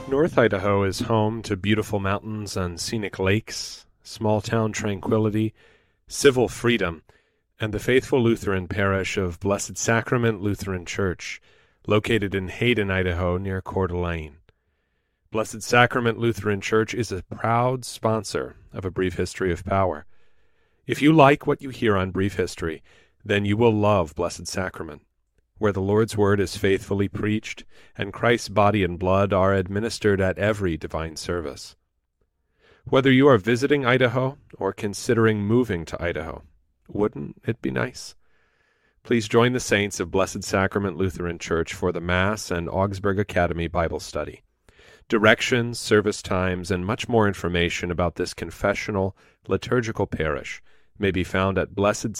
North Idaho is home to beautiful mountains and scenic lakes, small-town tranquility, civil freedom, and the faithful Lutheran parish of Blessed Sacrament Lutheran Church, located in Hayden, Idaho, near Coeur d'Alene. Blessed Sacrament Lutheran Church is a proud sponsor of A Brief History of Power. If you like what you hear on Brief History, then you will love Blessed Sacrament, where the Lord's Word is faithfully preached and Christ's body and blood are administered at every divine service. Whether you are visiting Idaho or considering moving to Idaho, wouldn't it be nice? Please join the saints of Blessed Sacrament Lutheran Church for the Mass and Augsburg Academy Bible Study. Directions, service times, and much more information about this confessional, liturgical parish may be found at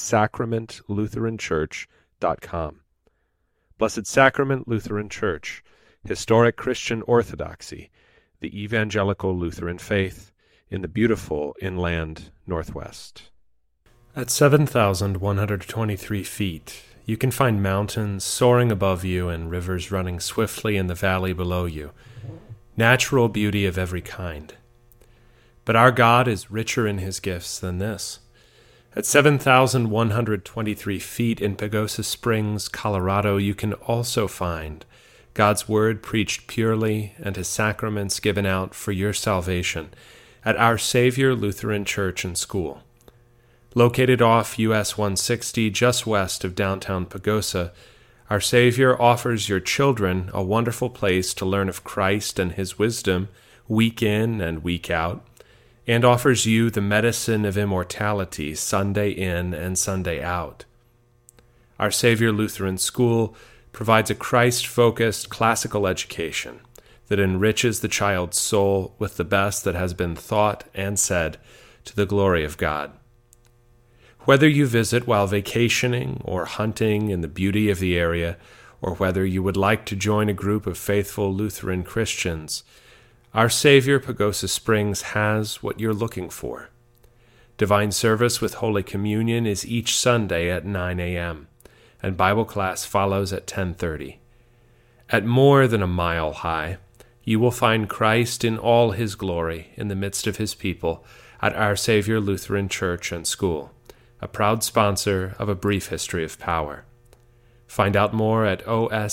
blessedsacramentlutheranchurch.com. Blessed Sacrament Lutheran Church, historic Christian orthodoxy, the evangelical Lutheran faith in the beautiful inland Northwest. At 7,123 feet, you can find mountains soaring above you and rivers running swiftly in the valley below you, natural beauty of every kind. But our God is richer in his gifts than this. At 7,123 feet in Pagosa Springs, Colorado, you can also find God's Word preached purely and his sacraments given out for your salvation at Our Savior Lutheran Church and School. Located off US 160 just west of downtown Pagosa, Our Savior offers your children a wonderful place to learn of Christ and his wisdom week in and week out, and offers you the medicine of immortality Sunday in and Sunday out. Our Savior Lutheran School provides a Christ-focused classical education that enriches the child's soul with the best that has been thought and said to the glory of God. Whether you visit while vacationing or hunting in the beauty of the area, or whether you would like to join a group of faithful Lutheran Christians, Our Savior Pagosa Springs has what you're looking for. Divine service with Holy Communion is each Sunday at 9 a.m., and Bible class follows at 10:30. At more than a mile high, you will find Christ in all his glory in the midst of his people at Our Savior Lutheran Church and School, a proud sponsor of A Brief History of Power. Find out more at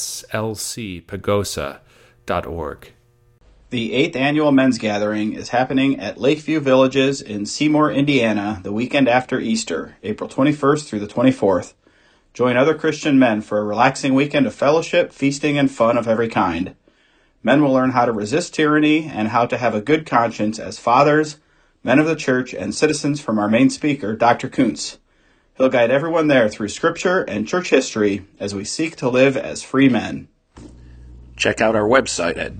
oslcpagosa.org. The 8th Annual Men's Gathering is happening at Lakeview Villages in Seymour, Indiana, the weekend after Easter, April 21st through the 24th. Join other Christian men for a relaxing weekend of fellowship, feasting, and fun of every kind. Men will learn how to resist tyranny and how to have a good conscience as fathers, men of the church, and citizens from our main speaker, Dr. Kuntz. He'll guide everyone there through Scripture and church history as we seek to live as free men. Check out our website at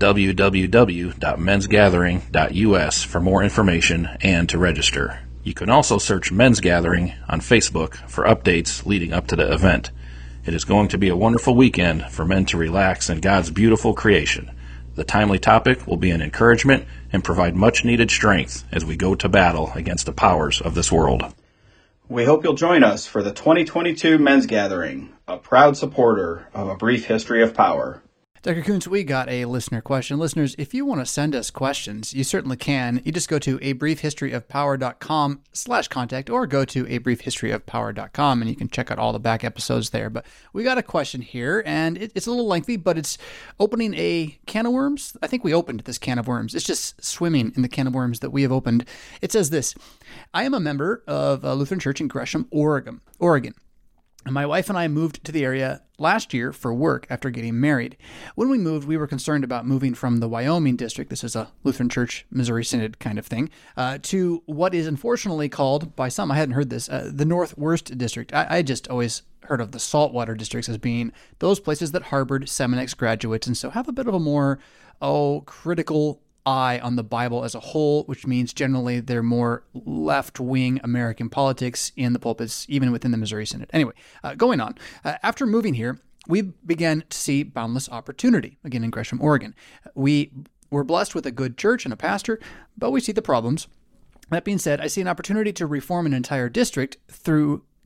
www.mensgathering.us for more information and to register. You can also search Men's Gathering on Facebook for updates leading up to the event. It is going to be a wonderful weekend for men to relax in God's beautiful creation. The timely topic will be an encouragement and provide much-needed strength as we go to battle against the powers of this world. We hope you'll join us for the 2022 Men's Gathering, a proud supporter of A Brief History of Power. Dr. Kuntz, we got a listener question. Listeners, if you want to send us questions, you certainly can. You just go to abriefhistoryofpower.com/contact or go to abriefhistoryofpower.com and you can check out all the back episodes there. But we got a question here, and it's a little lengthy, but it's opening a can of worms. I think we opened this can of worms. It's just swimming in the can of worms that we have opened. It says this: I am a member of a Lutheran Church in Gresham, Oregon. And my wife and I moved to the area last year for work after getting married. When we moved, we were concerned about moving from the Wyoming district, this is a Lutheran Church, Missouri Synod kind of thing, to what is unfortunately called, by some, I hadn't heard this, the Northwest District. I just always heard of the saltwater districts as being those places that harbored Seminex graduates, and so have a bit of a more, critical eye on the Bible as a whole, which means generally they're more left-wing American politics in the pulpits, even within the Missouri Synod. Anyway, going on. After moving here, we began to see boundless opportunity, again in Gresham, Oregon. We were blessed with a good church and a pastor, but we see the problems. That being said, I see an opportunity to reform an entire district through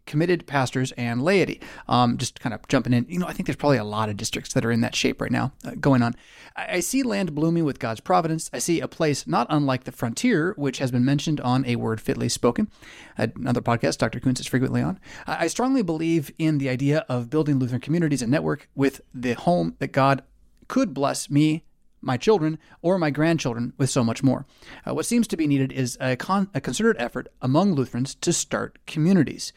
committed pastors and laity. Just kind of jumping in, I think there's probably a lot of districts that are in that shape right now going on. I see land blooming with God's providence. I see a place not unlike the frontier, which has been mentioned on A Word Fitly Spoken, another podcast Dr. Kuntz is frequently on. I strongly believe in the idea of building Lutheran communities and network with the home that God could bless me, my children, or my grandchildren with so much more. What seems to be needed is a concerted effort among Lutherans to start communities.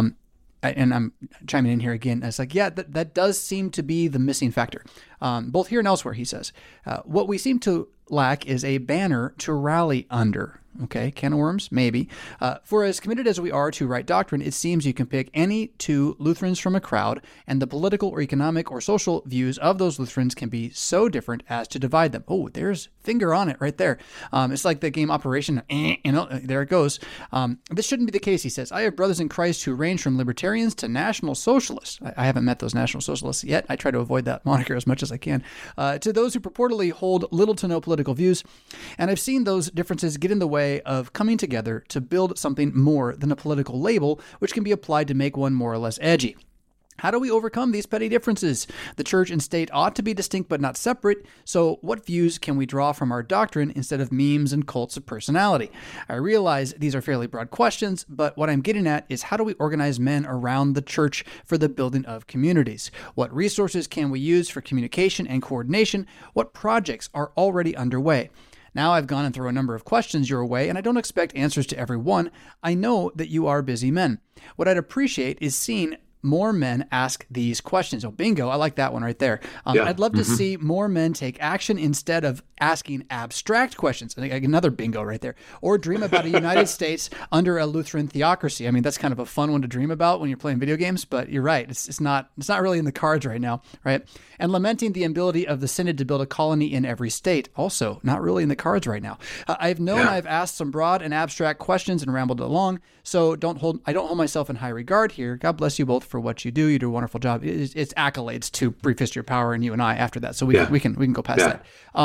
And I'm chiming in here again. It's like, that does seem to be the missing factor, both here and elsewhere, he says. What we seem to lack is a banner to rally under. Okay, can of worms? Maybe. For as committed as we are to right doctrine, it seems you can pick any two Lutherans from a crowd, and the political or economic or social views of those Lutherans can be so different as to divide them. Oh, there's finger on it right there. It's like the game Operation, there it goes. This shouldn't be the case, he says. I have brothers in Christ who range from libertarians to national socialists. I haven't met those national socialists yet. I try to avoid that moniker as much as I can. To those who purportedly hold little to no political views. And I've seen those differences get in the way of coming together to build something more than a political label, which can be applied to make one more or less edgy. How do we overcome these petty differences? The church and state ought to be distinct but not separate, so what views can we draw from our doctrine instead of memes and cults of personality? I realize these are fairly broad questions, but what I'm getting at is how do we organize men around the church for the building of communities? What resources can we use for communication and coordination? What projects are already underway? Now I've gone and thrown a number of questions your way, and I don't expect answers to every one. I know that you are busy men. What I'd appreciate is seeing more men ask these questions. Oh, bingo. I like that one right there. I'd love to see more men take action instead of asking abstract questions. I think another bingo right there. Or dream about a United States under a Lutheran theocracy. I mean, that's kind of a fun one to dream about when you're playing video games, but you're right. It's not really in the cards right now, right? And lamenting the inability of the Synod to build a colony in every state. Also, not really in the cards right now. I've asked some broad and abstract questions and rambled along, so I don't hold myself in high regard here. God bless you both for what you do. You do a wonderful job. It's accolades to Brief History of Power and you and I after that. So we can go past that.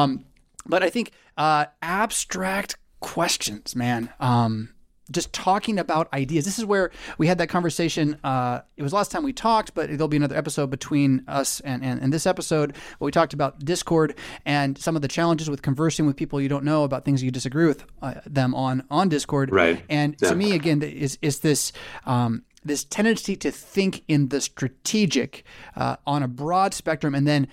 But I think abstract questions, man. Just talking about ideas. This is where we had that conversation. It was last time we talked, but there'll be another episode between us and this episode. But we talked about Discord and some of the challenges with conversing with people you don't know about things you disagree with them on Discord. Right. And to me, again, is this this tendency to think in the strategic on a broad spectrum, and then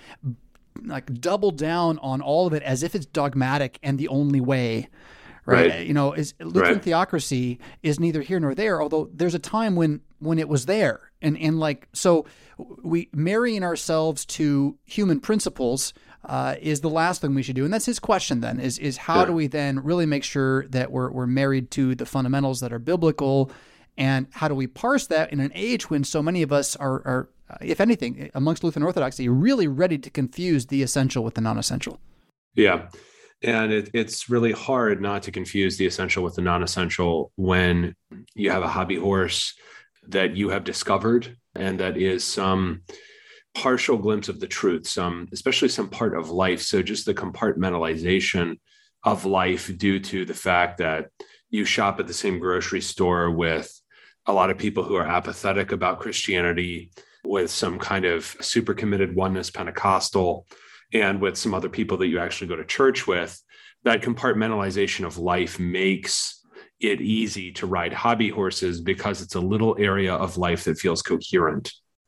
like double down on all of it as if it's dogmatic and the only way. Right. Is Lutheran theocracy is neither here nor there, although there's a time when it was there. And like, so we marrying ourselves to human principles is the last thing we should do. And that's his question then is how do we then really make sure that we're married to the fundamentals that are biblical, and how do we parse that in an age when so many of us are if anything, amongst Lutheran Orthodoxy, really ready to confuse the essential with the non-essential. Yeah. And it's really hard not to confuse the essential with the non-essential when you have a hobby horse that you have discovered, and that is some partial glimpse of the truth, especially some part of life. So just the compartmentalization of life due to the fact that you shop at the same grocery store with a lot of people who are apathetic about Christianity, with some kind of super committed oneness Pentecostal, and with some other people that you actually go to church with. That compartmentalization of life makes it easy to ride hobby horses because it's a little area of life that feels coherent.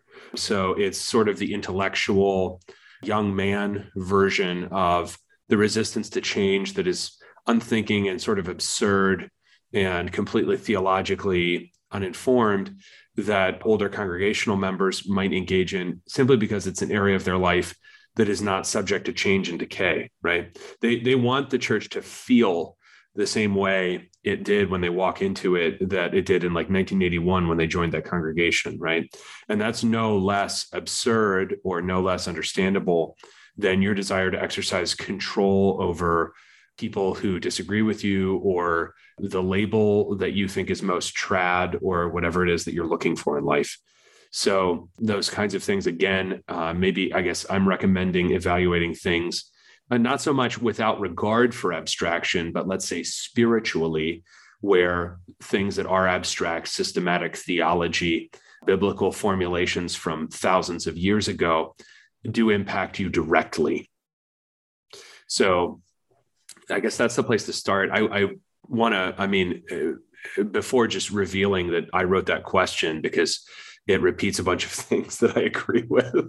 So it's sort of the intellectual young man version of the resistance to change that is unthinking and sort of absurd and completely theologically uninformed, that older congregational members might engage in simply because it's an area of their life that is not subject to change and decay, right? They want the church to feel the same way it did when they walk into it, that it did in like 1981 when they joined that congregation, right? And that's no less absurd or no less understandable than your desire to exercise control over people who disagree with you, or the label that you think is most trad, or whatever it is that you're looking for in life. So those kinds of things, again, maybe I guess I'm recommending evaluating things, not so much without regard for abstraction, but let's say spiritually, where things that are abstract, systematic theology, biblical formulations from thousands of years ago do impact you directly. So I guess that's the place to start. I want to, before just revealing that I wrote that question because it repeats a bunch of things that I agree with,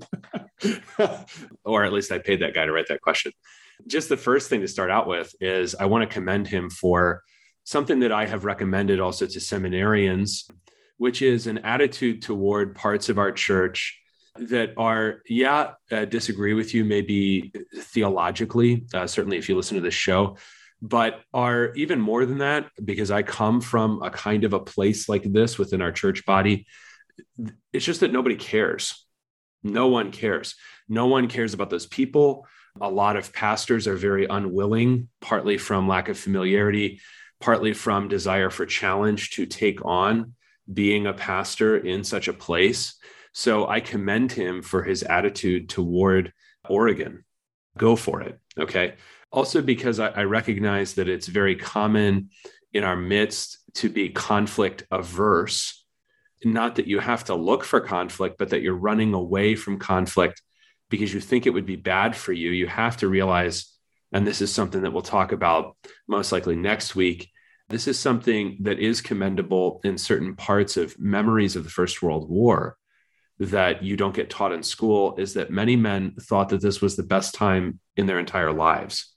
or at least I paid that guy to write that question. Just the first thing to start out with is I want to commend him for something that I have recommended also to seminarians, which is an attitude toward parts of our church that are, disagree with you maybe theologically, certainly if you listen to this show, but are even more than that, because I come from a kind of a place like this within our church body. It's just that nobody cares. No one cares. No one cares about those people. A lot of pastors are very unwilling, partly from lack of familiarity, partly from desire for challenge to take on being a pastor in such a place. So I commend him for his attitude toward Oregon. Go for it. Okay. Also, because I recognize that it's very common in our midst to be conflict averse. Not that you have to look for conflict, but that you're running away from conflict because you think it would be bad for you. You have to realize, and this is something that we'll talk about most likely next week, this is something that is commendable in certain parts of memories of the First World War that you don't get taught in school, is that many men thought that this was the best time in their entire lives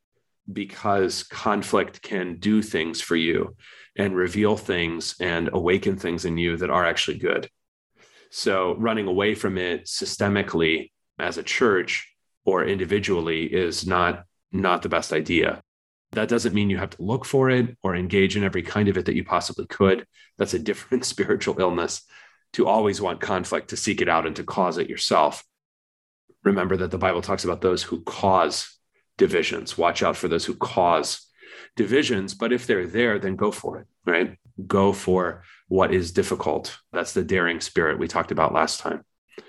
because conflict can do things for you and reveal things and awaken things in you that are actually good. So running away from it systemically as a church or individually is not the best idea. That doesn't mean you have to look for it or engage in every kind of it that you possibly could. That's a different spiritual illness, to always want conflict, to seek it out and to cause it yourself. Remember that the Bible talks about those who cause divisions. Watch out for those who cause divisions, but if they're there, then go for it, right? Go for what is difficult. That's the daring spirit we talked about last time.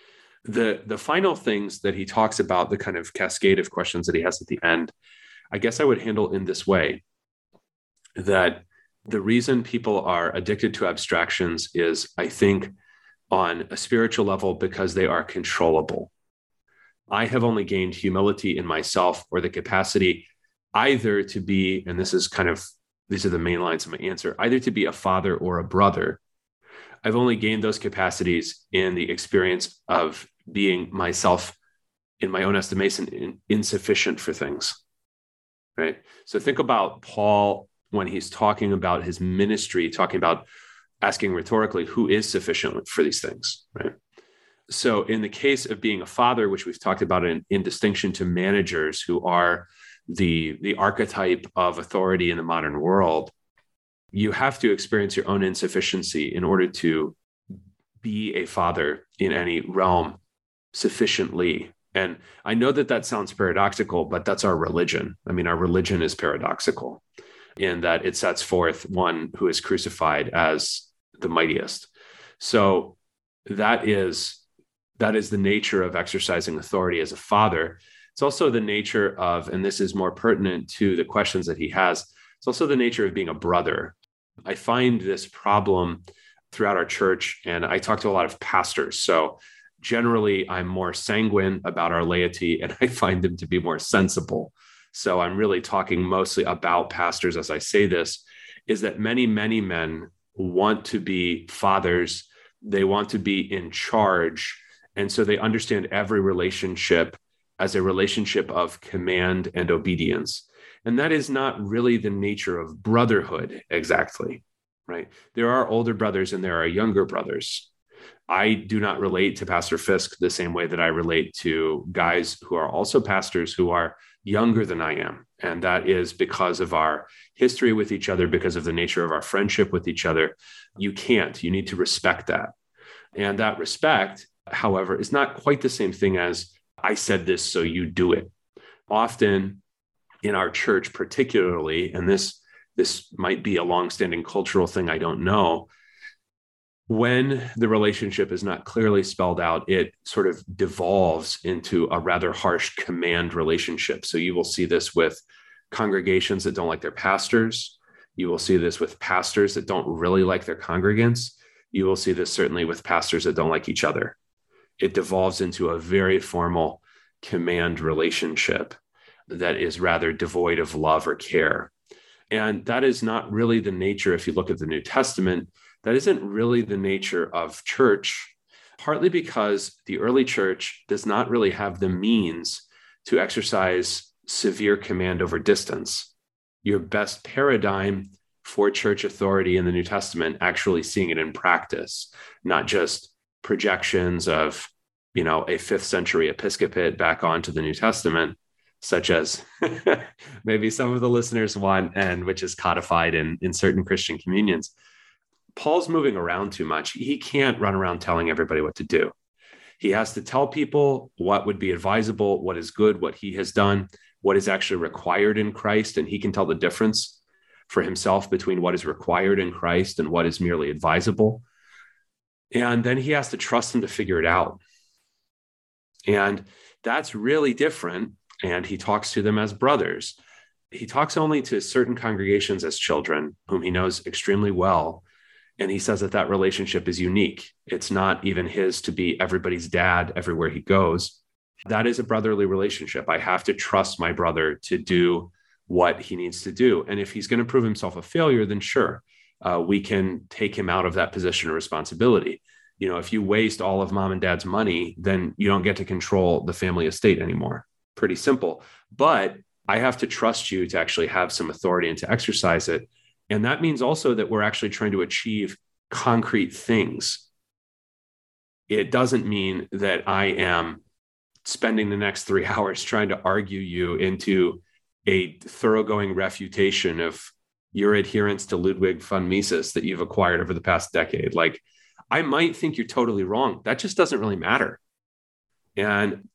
The final things that he talks about, the kind of cascade of questions that he has at the end, I guess I would handle in this way, that the reason people are addicted to abstractions is, I think, on a spiritual level, because they are controllable. I have only gained humility in myself, or the capacity either to be, and these are the main lines of my answer, either to be a father or a brother. I've only gained those capacities in the experience of being myself, in my own estimation, insufficient for things, right? So think about Paul when he's talking about his ministry, talking about asking rhetorically, who is sufficient for these things, right? So in the case of being a father, which we've talked about in distinction to managers who are the archetype of authority in the modern world, you have to experience your own insufficiency in order to be a father in any realm sufficiently. And I know that sounds paradoxical, but that's our religion. I mean, our religion is paradoxical in that it sets forth one who is crucified as the mightiest. So that is the nature of exercising authority as a father. It's also the nature of, and this is more pertinent to the questions that he has, it's also the nature of being a brother. I find this problem throughout our church, and I talk to a lot of pastors. So generally, I'm more sanguine about our laity, and I find them to be more sensible. So I'm really talking mostly about pastors as I say this, is that many, many men want to be fathers. They want to be in charge. And so they understand every relationship as a relationship of command and obedience. And that is not really the nature of brotherhood exactly, right? There are older brothers and there are younger brothers. I do not relate to Pastor Fisk the same way that I relate to guys who are also pastors who are younger than I am. And that is because of our history with each other, because of the nature of our friendship with each other. You need to respect that. And that respect, however, is not quite the same thing as I said this, so you do it. Often in our church, particularly, and this might be a longstanding cultural thing, I don't know, when the relationship is not clearly spelled out, it sort of devolves into a rather harsh command relationship. So you will see this with congregations that don't like their pastors. You will see this with pastors that don't really like their congregants. You will see this certainly with pastors that don't like each other. It devolves into a very formal command relationship that is rather devoid of love or care. And that is not really the nature, if you look at the New Testament, that isn't really the nature of church, partly because the early church does not really have the means to exercise severe command over distance. Your best paradigm for church authority in the New Testament, actually seeing it in practice, not just projections of, a 5th century episcopate back onto the New Testament, such as maybe some of the listeners want, and which is codified in certain Christian communions. Paul's moving around too much. He can't run around telling everybody what to do. He has to tell people what would be advisable, what is good, what he has done, what is actually required in Christ, and he can tell the difference for himself between what is required in Christ and what is merely advisable. And then he has to trust them to figure it out. And that's really different. And he talks to them as brothers. He talks only to certain congregations as children, whom he knows extremely well. And he says that relationship is unique. It's not even his to be everybody's dad everywhere he goes. That is a brotherly relationship. I have to trust my brother to do what he needs to do. And if he's going to prove himself a failure, then sure, we can take him out of that position of responsibility. If you waste all of mom and dad's money, then you don't get to control the family estate anymore. Pretty simple. But I have to trust you to actually have some authority and to exercise it. And that means also that we're actually trying to achieve concrete things. It doesn't mean that I am spending the next 3 hours trying to argue you into a thoroughgoing refutation of your adherence to Ludwig von Mises that you've acquired over the past decade. Like, I might think you're totally wrong. That just doesn't really matter. And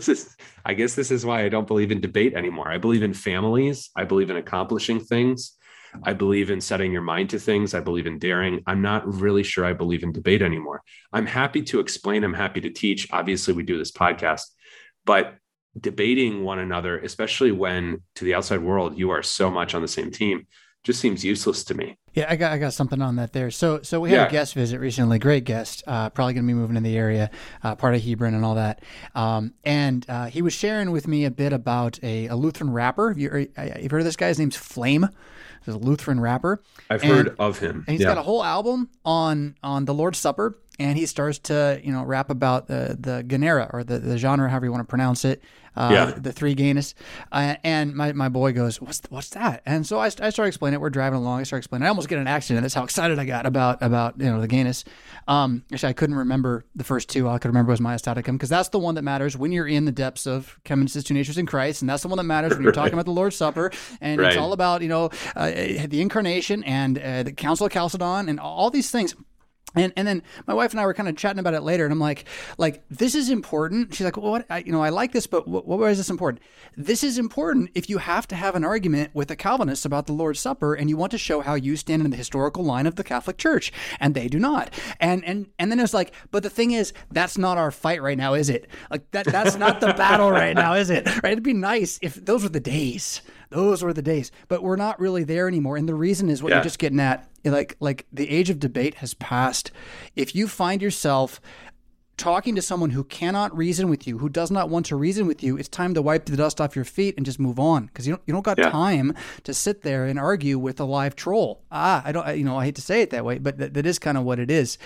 I guess this is why I don't believe in debate anymore. I believe in families. I believe in accomplishing things. I believe in setting your mind to things. I believe in daring. I'm not really sure I believe in debate anymore. I'm happy to explain. I'm happy to teach. Obviously, we do this podcast, but debating one another, especially when to the outside world, you are so much on the same team, just seems useless to me. Yeah, I got something on that there. So we had a guest visit recently, great guest, probably going to be moving in the area, part of Hebron and all that. And he was sharing with me a bit about a Lutheran rapper. You've heard of this guy? His name's Flame. He's a Lutheran rapper. I've heard of him. And he's got a whole album on the Lord's Supper, and he starts to rap about the genera, or the genre, however you want to pronounce it, the three genus. And my boy goes, what's that? And so I started explaining it. We're driving along. I started explaining. I almost get in an accident. That's how excited I got about the genus. Actually, I couldn't remember the first two. All I could remember was Maestaticum, because that's the one that matters when you're in the depths of Cheminus' Two Natures in Christ, and that's the one that matters when you're talking about the Lord's Supper, and it's all about the incarnation and the Council of Chalcedon and all these things. And then my wife and I were kind of chatting about it later, and I'm like, this is important. She's like, well, what? I like this, but why is this important? This is important if you have to have an argument with the Calvinists about the Lord's Supper, and you want to show how you stand in the historical line of the Catholic Church, and they do not. And then it's like, but the thing is, that's not our fight right now, is it? Like that's not the battle right now, is it? Right? It'd be nice if those were the days. Those were the days, but we're not really there anymore. And the reason is what you're just getting at. Like the age of debate has passed. If you find yourself talking to someone who cannot reason with you, who does not want to reason with you, it's time to wipe the dust off your feet and just move on, because you don't got time to sit there and argue with a live troll. I hate to say it that way, but that is kind of what it is.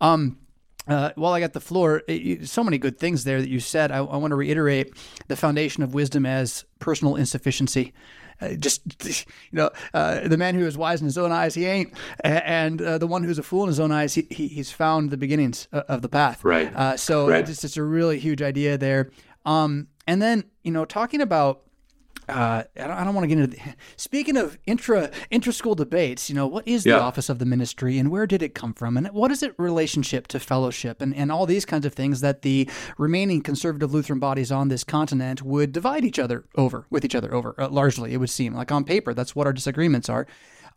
While I got the floor, so many good things there that you said. I want to reiterate the foundation of wisdom as personal insufficiency. The man who is wise in his own eyes, he ain't, and the one who's a fool in his own eyes, he's found the beginnings of the path. Right. It's a really huge idea there. And then talking about. I don't want to get into speaking of intra-school debates, what is the office of the ministry, and where did it come from, and what is it relationship to fellowship, and all these kinds of things that the remaining conservative Lutheran bodies on this continent would divide each other over, largely, it would seem. Like on paper, that's what our disagreements are.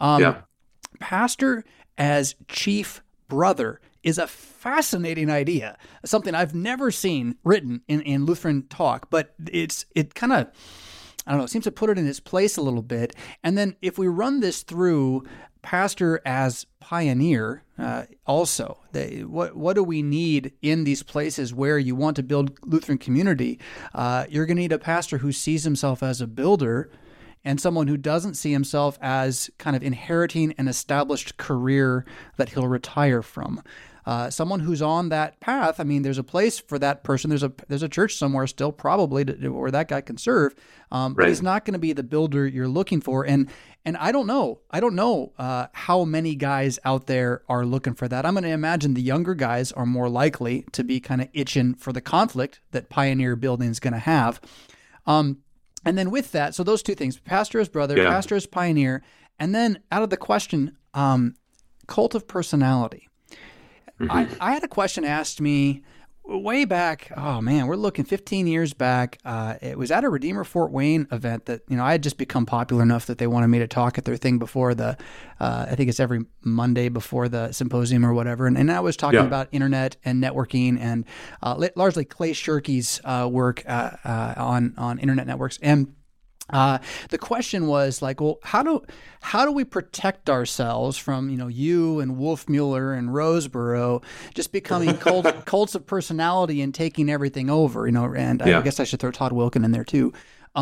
Pastor as chief brother is a fascinating idea, something I've never seen written in Lutheran talk, but it kind of... I don't know, it seems to put it in its place a little bit. And then if we run this through pastor as pioneer, also, what do we need in these places where you want to build Lutheran community? You're going to need a pastor who sees himself as a builder and someone who doesn't see himself as kind of inheriting an established career that he'll retire from. Someone who's on that path, I mean, there's a place for that person. There's a church somewhere still probably where that guy can serve, but he's not going to be the builder you're looking for. And I don't know how many guys out there are looking for that. I'm going to imagine the younger guys are more likely to be kind of itching for the conflict that pioneer building is going to have. And then with that, so those two things, pastor as brother, pastor as pioneer, and then out of the question, cult of personality. Mm-hmm. I had a question asked me way back. Oh man, we're looking 15 years back. It was at a Redeemer Fort Wayne event that, I had just become popular enough that they wanted me to talk at their thing before I think it's every Monday before the symposium or whatever. And I was talking about internet and networking and largely Clay Shirky's work on internet networks. And the question was like, well, how do we protect ourselves from, you and Wolfmueller and Roseborough just becoming cults of personality and taking everything over, and I guess I should throw Todd Wilken in there too.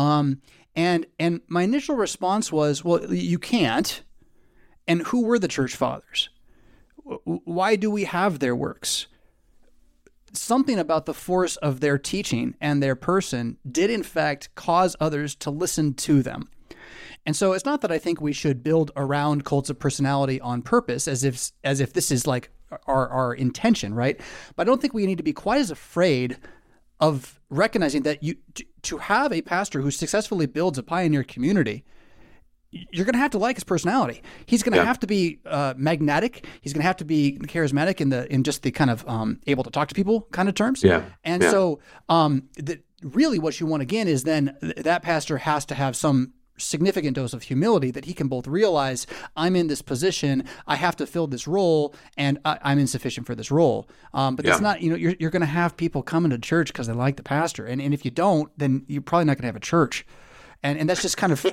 And my initial response was, well, you can't. And who were the church fathers? Why do we have their works? Something about the force of their teaching and their person did in fact cause others to listen to them. And so it's not that I think we should build around cults of personality on purpose as if this is like our intention, right? But I don't think we need to be quite as afraid of recognizing that to have a pastor who successfully builds a pioneer community, you're going to have to like his personality. He's going to have to be magnetic. He's going to have to be charismatic in just the kind of able to talk to people kind of terms. So really what you want again is then that pastor has to have some significant dose of humility that he can both realize I'm in this position, I have to fill this role, and I'm insufficient for this role. But that's not, you're going to have people coming to church because they like the pastor. And if you don't, then you're probably not going to have a church. And that's just kind of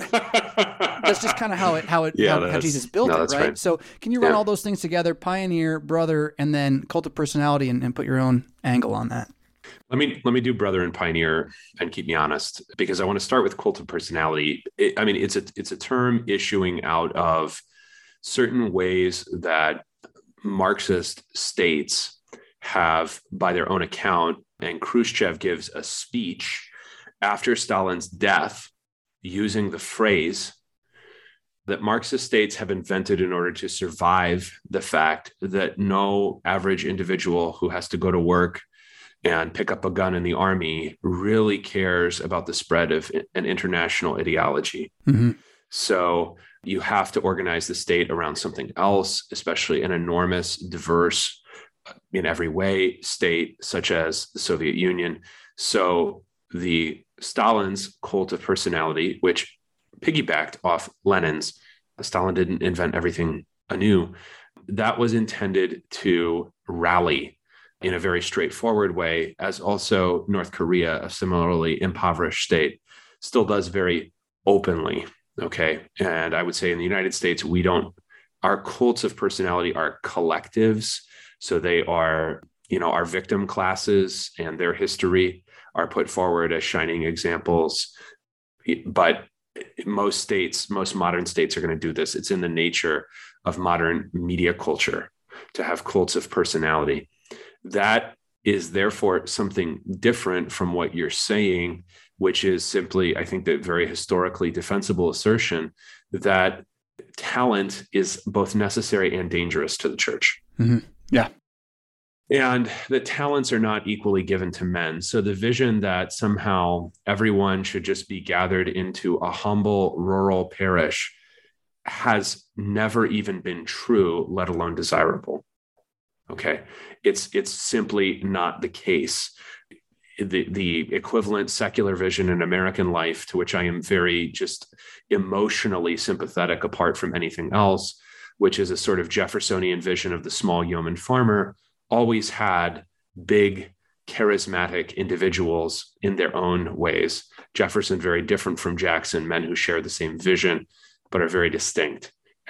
how Jesus built it, right? Right. So can you run all those things together, pioneer, brother, and then cult of personality, and put your own angle on that? Let me do brother and pioneer and keep me honest, because I want to start with cult of personality. It's a term issuing out of certain ways that Marxist states have, by their own account, and Khrushchev gives a speech after Stalin's death, using the phrase that Marxist states have invented in order to survive the fact that no average individual who has to go to work and pick up a gun in the army really cares about the spread of an international ideology. Mm-hmm. So you have to organize the state around something else, especially an enormous, diverse, in every way state such as the Soviet Union. So the Stalin's cult of personality, which piggybacked off Lenin's, Stalin didn't invent everything anew, that was intended to rally in a very straightforward way, as also North Korea, a similarly impoverished state, still does very openly. Okay. And I would say in the United States, our cults of personality are collectives. So they are, our victim classes and their history are put forward as shining examples. But most modern states are going to do this. It's in the nature of modern media culture to have cults of personality. That is therefore something different from what you're saying, which is simply, I think, the very historically defensible assertion that talent is both necessary and dangerous to the church. Mm-hmm. Yeah. And the talents are not equally given to men. So the vision that somehow everyone should just be gathered into a humble rural parish has never even been true, let alone desirable. Okay. It's simply not the case. The equivalent secular vision in American life, to which I am very just emotionally sympathetic apart from anything else, which is a sort of Jeffersonian vision of the small yeoman farmer, always had big charismatic individuals in their own ways. Jefferson, very different from Jackson, men who share the same vision, but are very distinct.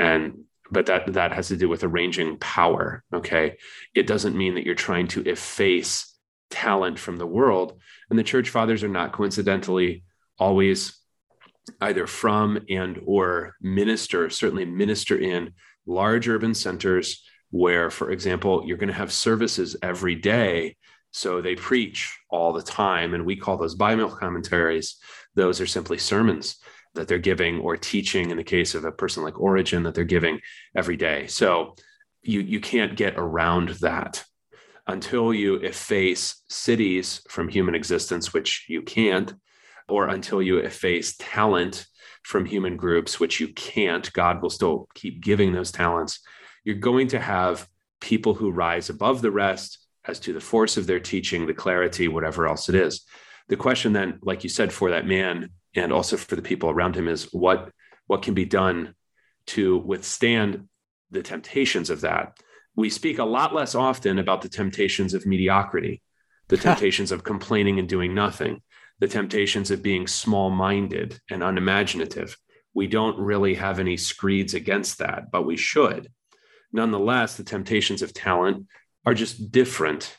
But that has to do with arranging power. Okay. It doesn't mean that you're trying to efface talent from the world. And the church fathers are not coincidentally always either from and or certainly minister in large urban centers where, for example, you're going to have services every day. So they preach all the time. And we call those Bible commentaries. Those are simply sermons that they're giving, or teaching in the case of a person like Origen, that they're giving every day. So you can't get around that until you efface cities from human existence, which you can't, or until you efface talent from human groups, which you can't. God will still keep giving those talents. You're going to have people who rise above the rest as to the force of their teaching, the clarity, whatever else it is. The question then, like you said, for that man and also for the people around him is what can be done to withstand the temptations of that. We speak a lot less often about the temptations of mediocrity, the temptations of complaining and doing nothing, the temptations of being small-minded and unimaginative. We don't really have any screeds against that, but we should. Nonetheless, the temptations of talent are just different.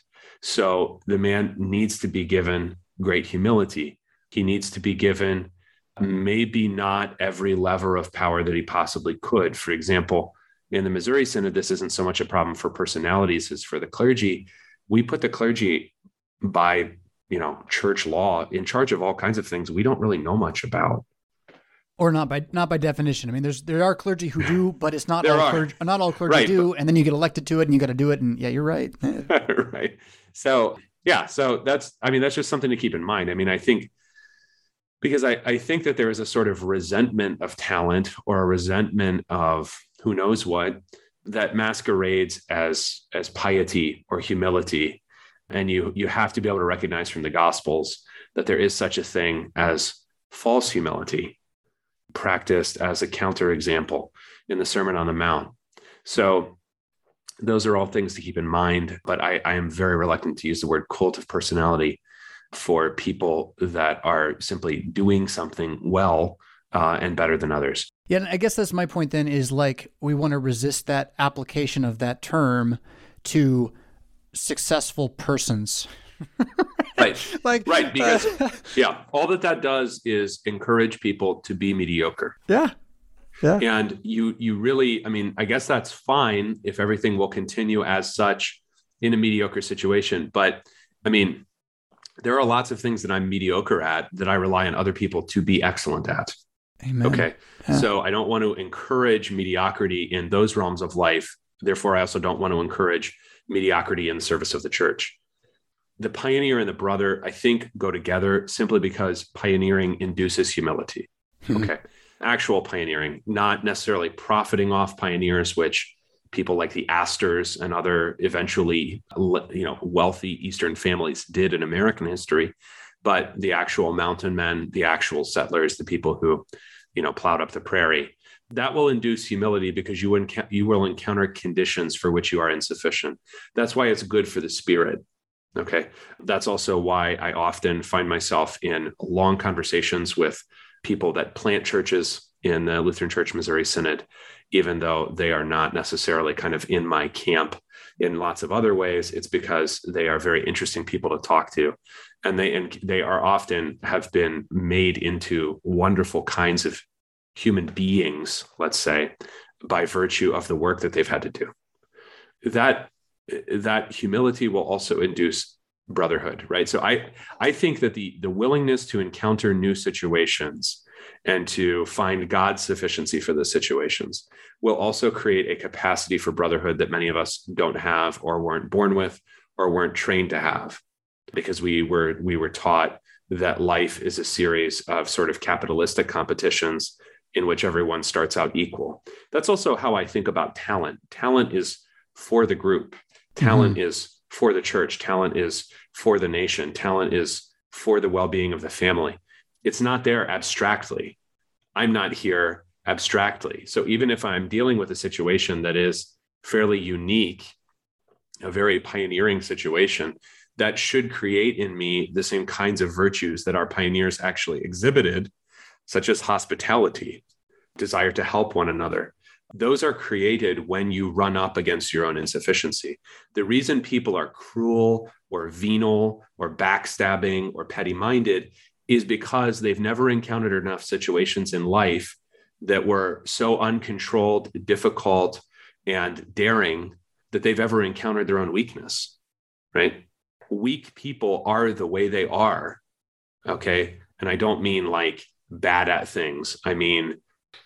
So the man needs to be given great humility. He needs to be given maybe not every lever of power that he possibly could. For example, in the Missouri Synod, this isn't so much a problem for personalities as for the clergy. We put the clergy by, church law in charge of all kinds of things we don't really know much about. Or not by definition. I mean, there are clergy who do, but it's not not all clergy right, do. And then you get elected to it, and you got to do it. And yeah, you're right. Right. So that's just something to keep in mind. I mean, I think because I think that there is a sort of resentment of talent, or a resentment of who knows what, that masquerades as piety or humility. And you have to be able to recognize from the Gospels that there is such a thing as false humility, practiced as a counterexample in the Sermon on the Mount. So those are all things to keep in mind, but I am very reluctant to use the word cult of personality for people that are simply doing something well and better than others. Yeah, and I guess that's my point then, is like we want to resist that application of that term to successful persons. Right. Right. Because all that does is encourage people to be mediocre. Yeah. Yeah. And you really, I guess that's fine if everything will continue as such in a mediocre situation. But there are lots of things that I'm mediocre at that I rely on other people to be excellent at. Amen. Okay. Yeah. So I don't want to encourage mediocrity in those realms of life. Therefore, I also don't want to encourage mediocrity in the service of the church. The pioneer and the brother, I think, go together simply because pioneering induces humility. Okay. Actual pioneering, not necessarily profiting off pioneers, which people like the Astors and other eventually, wealthy Eastern families did in American history, but the actual mountain men, the actual settlers, the people who, plowed up the prairie. That will induce humility because you will encounter conditions for which you are insufficient. That's why it's good for the spirit. Okay. That's also why I often find myself in long conversations with people that plant churches in the Lutheran Church Missouri Synod, even though they are not necessarily kind of in my camp in lots of other ways. It's because they are very interesting people to talk to. And they are often have been made into wonderful kinds of human beings, let's say, by virtue of the work that they've had to do. That humility will also induce brotherhood, right? So I think that the willingness to encounter new situations and to find God's sufficiency for those situations will also create a capacity for brotherhood that many of us don't have, or weren't born with, or weren't trained to have, because we were taught that life is a series of sort of capitalistic competitions in which everyone starts out equal. That's also how I think about talent. Talent is for the group. Talent is for the church. Talent is for the nation. Talent is for the well-being of the family. It's not there abstractly. I'm not here abstractly. So even if I'm dealing with a situation that is fairly unique, a very pioneering situation, that should create in me the same kinds of virtues that our pioneers actually exhibited, such as hospitality, desire to help one another. Those are created when you run up against your own insufficiency. The reason people are cruel or venal or backstabbing or petty-minded is because they've never encountered enough situations in life that were so uncontrolled, difficult, and daring that they've ever encountered their own weakness, right? Weak people are the way they are, okay? And I don't mean like bad at things. I mean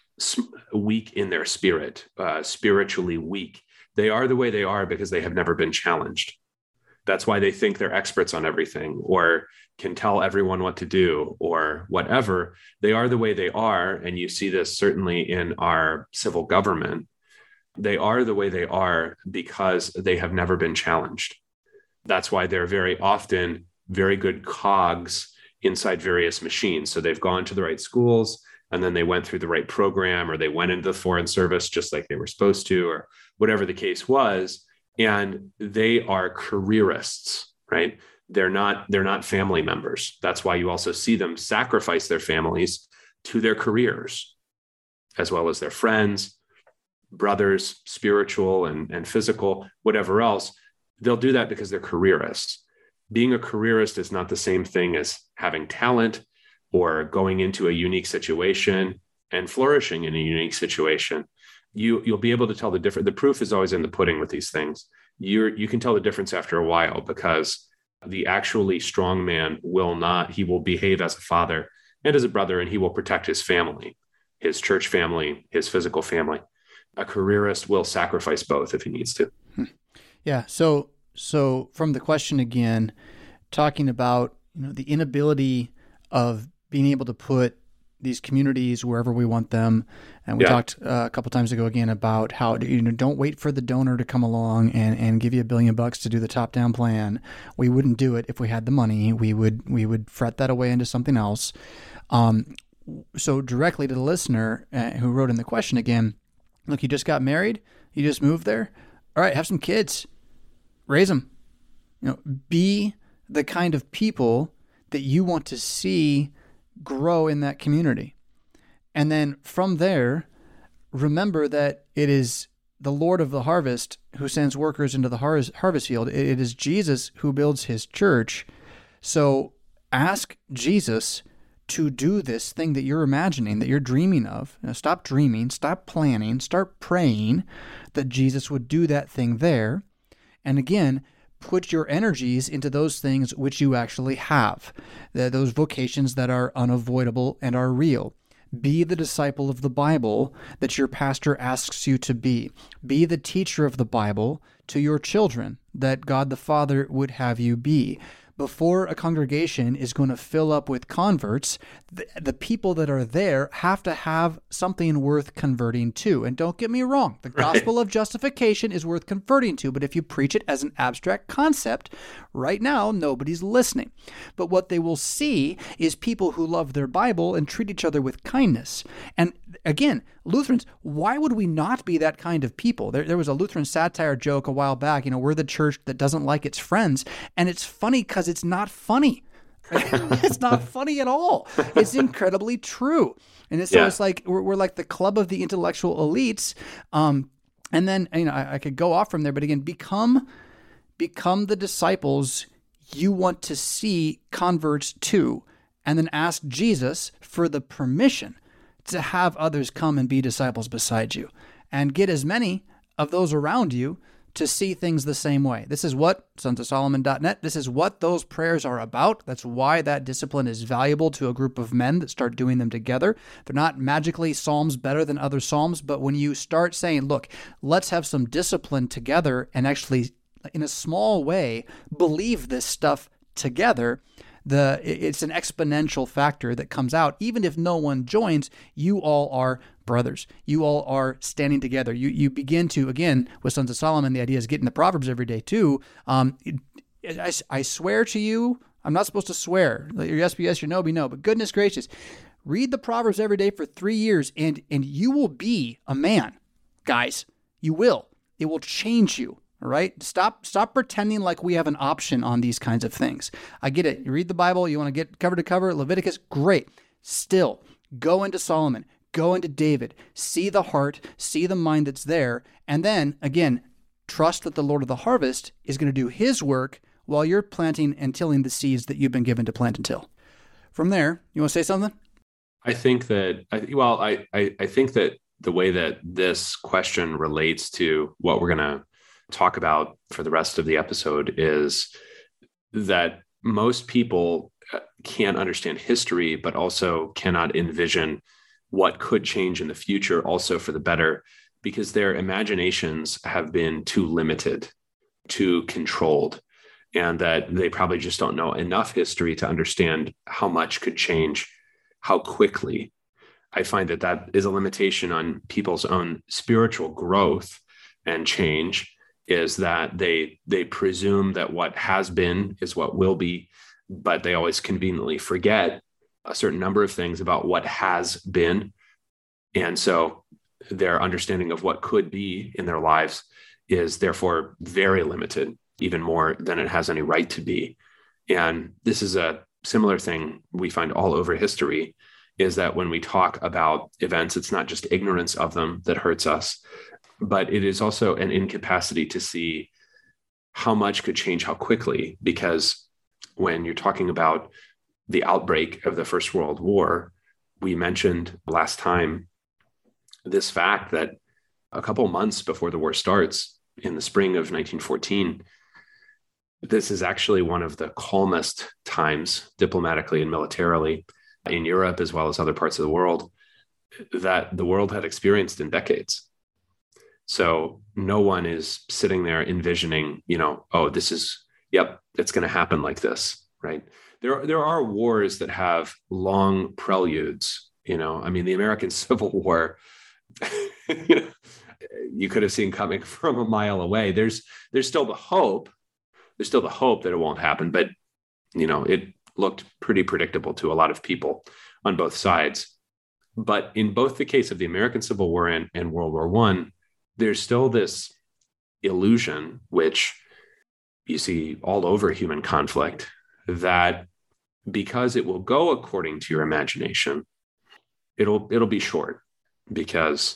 weak in their spirit, spiritually weak. They are the way they are because they have never been challenged. That's why they think they're experts on everything or can tell everyone what to do or whatever. They are the way they are. And you see this certainly in our civil government. They are the way they are because they have never been challenged. That's why they're very often very good cogs inside various machines. So they've gone to the right schools, and then they went through the right program, or they went into the foreign service just like they were supposed to, or whatever the case was. And they are careerists, right? They're not family members. That's why you also see them sacrifice their families to their careers, as well as their friends, brothers, spiritual and physical, whatever else. They'll do that because they're careerists. Being a careerist is not the same thing as having talent or going into a unique situation and flourishing in a unique situation. You'll be able to tell the difference. The proof is always in the pudding with these things. You can tell the difference after a while, because the actually strong man he will behave as a father and as a brother, and he will protect his family, his church family, his physical family. A careerist will sacrifice both if he needs to. Yeah. So from the question again, talking about the inability of being able to put these communities wherever we want them, and we talked a couple times ago again about how don't wait for the donor to come along and give you $1 billion to do the top-down plan. We wouldn't do it if we had the money. We would fret that away into something else. So directly to the listener who wrote in the question again, look, you just got married, you just moved there. All right, have some kids, raise them. Be the kind of people that you want to see grow in that community. And then from there, remember that it is the Lord of the harvest who sends workers into the harvest field. It is Jesus who builds his church. So ask Jesus to do this thing that you're imagining, that you're dreaming of. Stop dreaming, stop planning, start praying that Jesus would do that thing there. And again, put your energies into those things which you actually have, those vocations that are unavoidable and are real. Be the disciple of the Bible that your pastor asks you to be. Be the teacher of the Bible to your children that God the Father would have you be. Before a congregation is going to fill up with converts, the people that are there have to have something worth converting to. And don't get me wrong, the gospel of justification is worth converting to, but if you preach it as an abstract concept, right now, nobody's listening. But what they will see is people who love their Bible and treat each other with kindness. And again, Lutherans, why would we not be that kind of people? There was a Lutheran satire joke a while back, we're the church that doesn't like its friends. And it's funny because it's not funny. It's not funny at all. It's incredibly true. And so it's like, we're like the club of the intellectual elites. And then, I could go off from there, but again, become the disciples you want to see converts to, and then ask Jesus for the permission to have others come and be disciples beside you, and get as many of those around you to see things the same way. This is what sonsofsolomon.net, this is what those prayers are about. That's why that discipline is valuable to a group of men that start doing them together. They're not magically psalms better than other psalms, but when you start saying, look, let's have some discipline together and actually, in a small way, believe this stuff together, it's an exponential factor that comes out. Even if no one joins, you all are brothers. You all are standing together. You begin to, again, with Sons of Solomon, the idea is getting the Proverbs every day too. I swear to you, I'm not supposed to swear. Your yes be yes, your no be no. But goodness gracious, read the Proverbs every day for 3 years and you will be a man, guys. You will. It will change you. All right. Stop pretending like we have an option on these kinds of things. I get it. You read the Bible, you want to get cover to cover, Leviticus, great. Still, go into Solomon, go into David, see the heart, see the mind that's there. And then again, trust that the Lord of the harvest is going to do his work while you're planting and tilling the seeds that you've been given to plant and till. From there, you want to say something? I think that, I think that the way that this question relates to what we're going to talk about for the rest of the episode is that most people can't understand history, but also cannot envision what could change in the future also for the better, because their imaginations have been too limited, too controlled, and that they probably just don't know enough history to understand how much could change, how quickly. I find that that is a limitation on people's own spiritual growth and change, is that they presume that what has been is what will be, but they always conveniently forget a certain number of things about what has been. And so their understanding of what could be in their lives is therefore very limited, even more than it has any right to be. And this is a similar thing we find all over history, is that when we talk about events, it's not just ignorance of them that hurts us, but it is also an incapacity to see how much could change how quickly. Because when you're talking about the outbreak of the First World War, we mentioned last time this fact that a couple months before the war starts, in the spring of 1914, this is actually one of the calmest times diplomatically and militarily in Europe, as well as other parts of the world, that the world had experienced in decades. So no one is sitting there envisioning, oh, it's going to happen like this, right? There are wars that have long preludes, the American Civil War, you could have seen coming from a mile away. There's still the hope. There's still the hope that it won't happen, but it looked pretty predictable to a lot of people on both sides. But in both the case of the American Civil War and World War I, there's still this illusion, which you see all over human conflict, that because it will go according to your imagination, it'll be short, because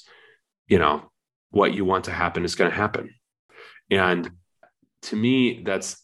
what you want to happen is going to happen. And to me, that's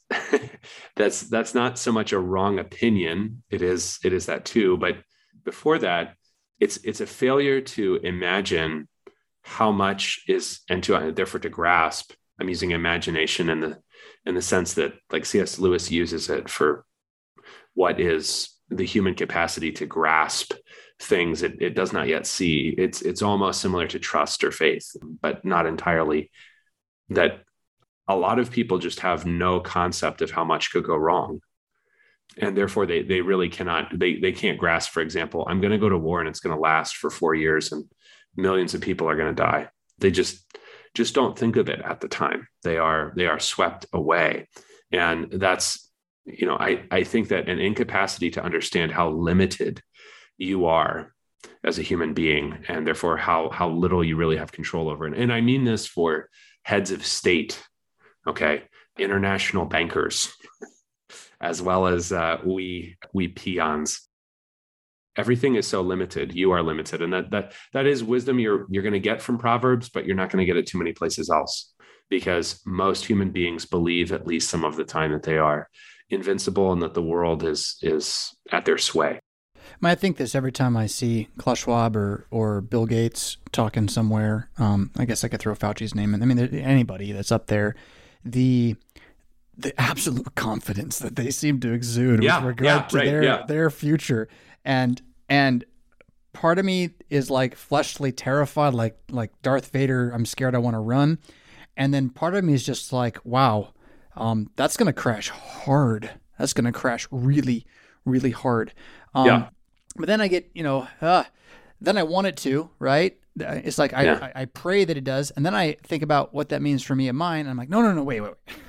not so much a wrong opinion. It is that too. But before that, it's a failure to imagine how much is, and to therefore to grasp. I'm using imagination in the sense that, like, C.S. Lewis uses it for what is the human capacity to grasp things it does not yet see. It's almost similar to trust or faith, but not entirely. That a lot of people just have no concept of how much could go wrong. And therefore they really cannot, they can't grasp, for example, I'm going to go to war and it's going to last for 4 years and millions of people are going to die. They just don't think of it at the time. They are swept away. And that's, I think that an incapacity to understand how limited you are as a human being, and therefore how little you really have control over it. And I mean this for heads of state, okay, international bankers, as well as we peons. Everything is so limited. You are limited, and that is wisdom you're going to get from Proverbs, but you're not going to get it too many places else, because most human beings believe at least some of the time that they are invincible and that the world is at their sway. I think this every time I see Klaus Schwab or Bill Gates talking somewhere. I guess I could throw Fauci's name in. I mean, anybody that's up there, the absolute confidence that they seem to exude with regard to their future. And part of me is like fleshly terrified, like Darth Vader, I'm scared, I want to run. And then part of me is just like, wow, that's going to crash hard. That's going to crash really, really hard. But then I get, then I want it to, right? It's like, I pray that it does. And then I think about what that means for me and mine. And I'm like, no, wait.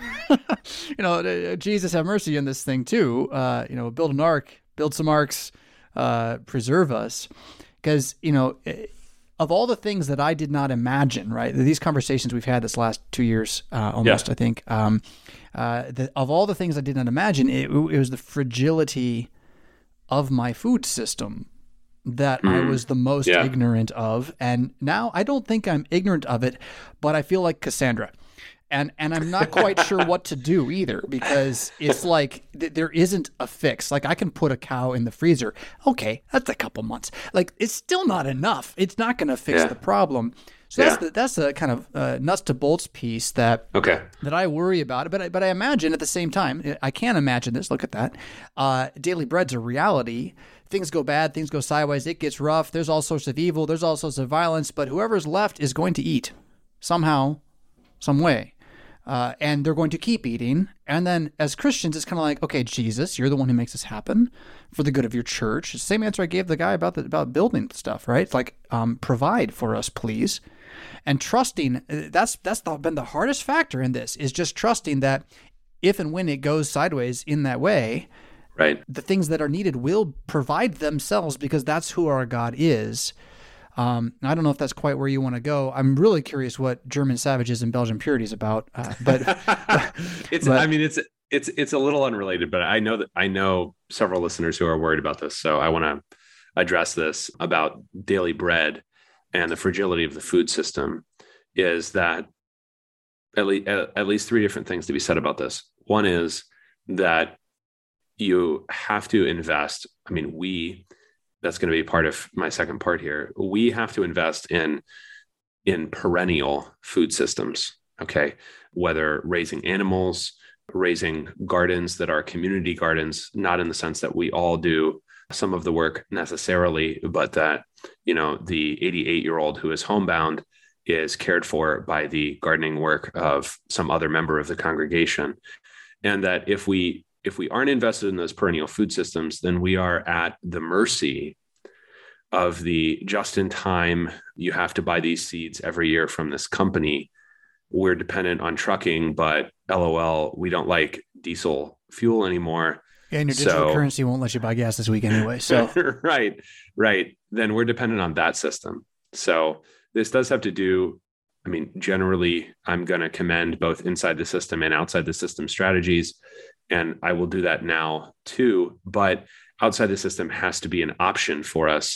Jesus have mercy on this thing too. Build an ark, build some arks, preserve us. Because, of all the things that I did not imagine, right? These conversations we've had this last 2 years, almost, I think, of all the things I did not imagine, it was the fragility of my food system that I was the most ignorant of. And now I don't think I'm ignorant of it, but I feel like Cassandra. And I'm not quite sure what to do either, because it's like there isn't a fix. Like, I can put a cow in the freezer. Okay, that's a couple months. Like, it's still not enough. It's not going to fix the problem. So that's the kind of nuts to bolts piece that I worry about. But I imagine at the same time, I can't imagine this. Look at that. Daily bread's a reality. Things go bad. Things go sideways. It gets rough. There's all sorts of evil. There's all sorts of violence. But whoever's left is going to eat somehow, some way. And they're going to keep eating. And then as Christians, it's kind of like, okay, Jesus, you're the one who makes this happen for the good of your church. It's the same answer I gave the guy about building stuff, right? It's like, provide for us, please. And trusting, that's been the hardest factor in this, is just trusting that if and when it goes sideways in that way, right, the things that are needed will provide themselves, because that's who our God is. I don't know if that's quite where you want to go. I'm really curious what German savages and Belgian purity is about. But it's a little unrelated, but I know several listeners who are worried about this. So I want to address this about daily bread and the fragility of the food system. Is that at least three different things to be said about this. One is that you have to invest. I mean, that's going to be part of my second part here. We have to invest in perennial food systems, okay? Whether raising animals, raising gardens that are community gardens, not in the sense that we all do some of the work necessarily, but that, the 88-year-old who is homebound is cared for by the gardening work of some other member of the congregation. And that if we aren't invested in those perennial food systems, then we are at the mercy of the just-in-time, you have to buy these seeds every year from this company. We're dependent on trucking, but LOL, we don't like diesel fuel anymore. Yeah, and your digital currency won't let you buy gas this week anyway. So right. Then we're dependent on that system. So this does have to do, generally, I'm going to commend both inside the system and outside the system strategies. And I will do that now too. But outside the system has to be an option for us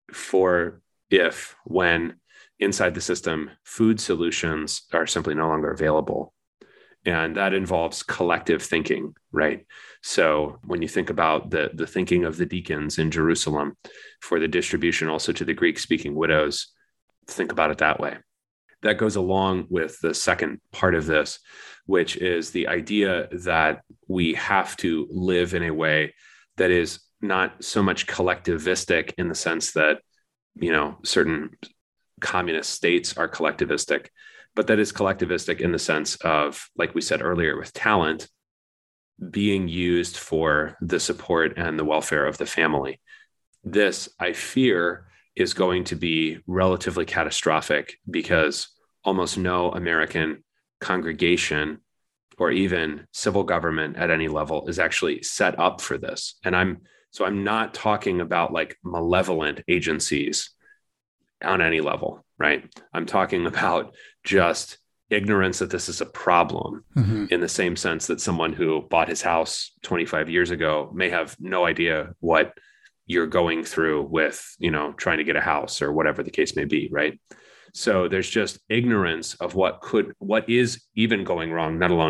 when inside the system, food solutions are simply no longer available. And that involves collective thinking, right? So when you think about the thinking of the deacons in Jerusalem for the distribution also to the Greek-speaking widows, think about it that way. That goes along with the second part of this, which is the idea that we have to live in a way that is not so much collectivistic in the sense that, certain communist states are collectivistic, but that is collectivistic in the sense of, like we said earlier, with talent being used for the support and the welfare of the family. This, I fear, is going to be relatively catastrophic because almost no American congregation or even civil government at any level is actually set up for this. And I'm not talking about like malevolent agencies on any level, right? I'm talking about just ignorance that this is a problem, in the same sense that someone who bought his house 25 years ago may have no idea what you're going through with, trying to get a house or whatever the case may be, right? So there's just ignorance of what is even going wrong, let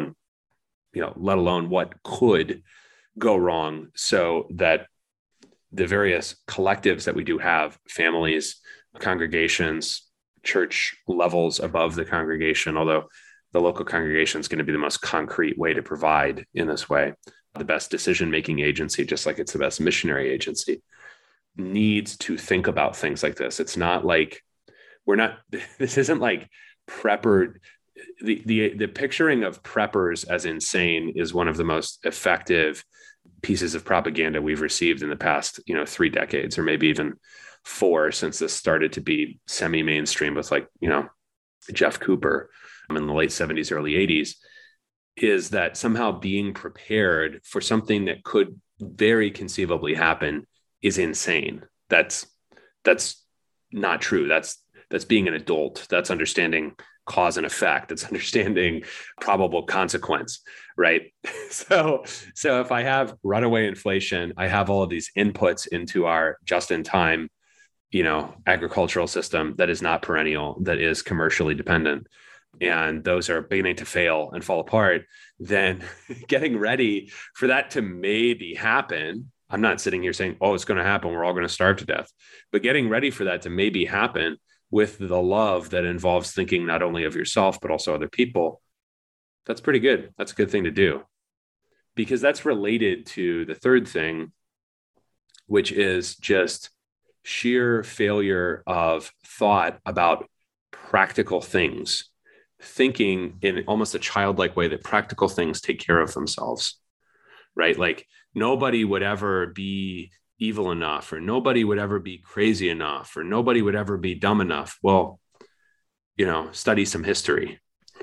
alone what could go wrong, so that the various collectives that we do have, families, congregations, church levels above the congregation, although the local congregation is going to be the most concrete way to provide in this way, the best decision-making agency, just like it's the best missionary agency, needs to think about things like this. It's not like this isn't like prepper. The picturing of preppers as insane is one of the most effective pieces of propaganda we've received in the past, 3 decades, or maybe even 4, since this started to be semi-mainstream with Jeff Cooper in the late 70s, early 80s, is that somehow being prepared for something that could very conceivably happen is insane. That's not true. That's being an adult. That's understanding cause and effect. That's understanding probable consequence, right? So if I have runaway inflation, I have all of these inputs into our just-in-time, agricultural system that is not perennial, that is commercially dependent, and those are beginning to fail and fall apart, then getting ready for that to maybe happen. I'm not sitting here saying, oh, it's going to happen, we're all going to starve to death, but getting ready for that to maybe happen with the love that involves thinking not only of yourself, but also other people. That's pretty good. That's a good thing to do, because that's related to the third thing, which is just sheer failure of thought about practical things, thinking in almost a childlike way that practical things take care of themselves, right? Like nobody would ever be evil enough, or nobody would ever be crazy enough, or nobody would ever be dumb enough. Well, study some history.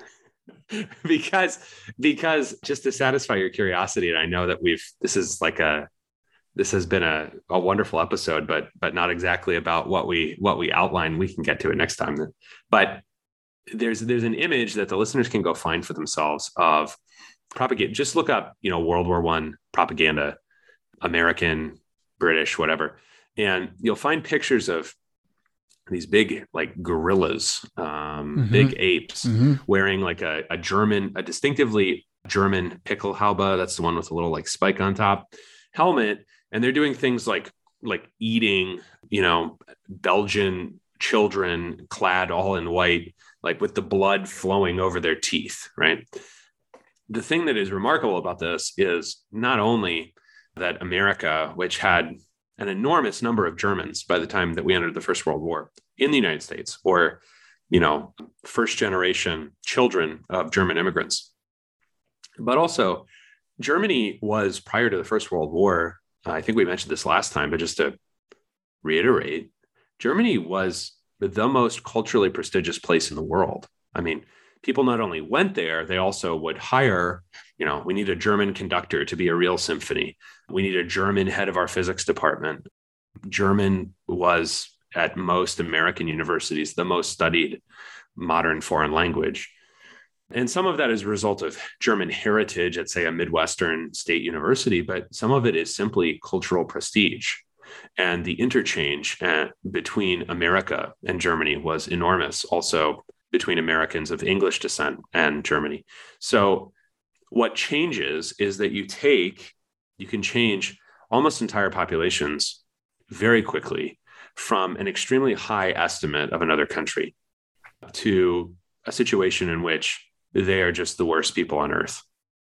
because just to satisfy your curiosity, and I know that this has been a wonderful episode, but not exactly about what we outline. We can get to it next time. But there's an image that the listeners can go find for themselves of propaganda. Just look up, World War I propaganda, American, British, whatever, and you'll find pictures of these big like gorillas, big apes, wearing like a distinctively German Pickelhaube. That's the one with a little like spike on top helmet. And they're doing things like eating, Belgian children clad all in white, like with the blood flowing over their teeth, right? The thing that is remarkable about this is not only that America, which had an enormous number of Germans by the time that we entered the First World War in the United States, or, first generation children of German immigrants, but also Germany was, prior to the First World War, I think we mentioned this last time, but just to reiterate, Germany was the most culturally prestigious place in the world. I mean, people not only went there, they also would hire, we need a German conductor to be a real symphony. We need a German head of our physics department. German was, at most American universities, the most studied modern foreign language. And some of that is a result of German heritage at, say, a Midwestern state university, but some of it is simply cultural prestige. And the interchange between America and Germany was enormous, also between Americans of English descent and Germany. So what changes is that you can change almost entire populations very quickly from an extremely high estimate of another country to a situation in which they are just the worst people on earth.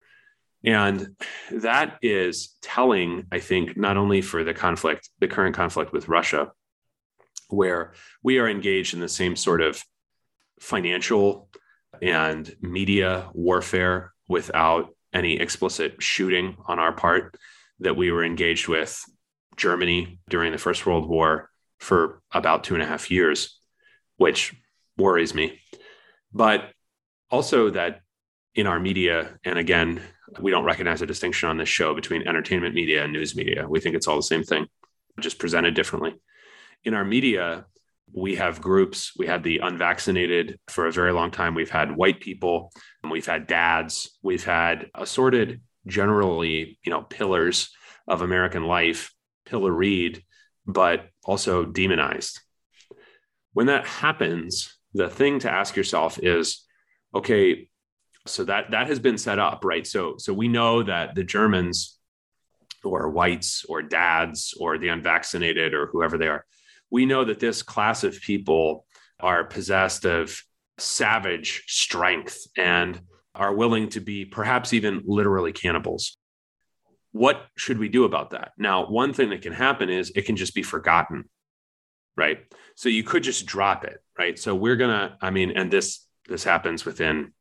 And that is telling, I think, not only for the current conflict with Russia, where we are engaged in the same sort of financial and media warfare without any explicit shooting on our part, that we were engaged with Germany during the First World War for about 2.5 years, which worries me. But also that in our media, and again, we don't recognize a distinction on this show between entertainment media and news media. We think it's all the same thing, just presented differently. In our media, we have groups. We had the unvaccinated for a very long time. We've had white people. We've had dads. We've had assorted, generally, pillars of American life, pilloried, but also demonized. When that happens, the thing to ask yourself is, okay, so that has been set up, right? So we know that the Germans or whites or dads or the unvaccinated or whoever they are, we know that this class of people are possessed of savage strength and are willing to be perhaps even literally cannibals. What should we do about that? Now, one thing that can happen is it can just be forgotten, right? So you could just drop it, right? So we're gonna, and this happens within,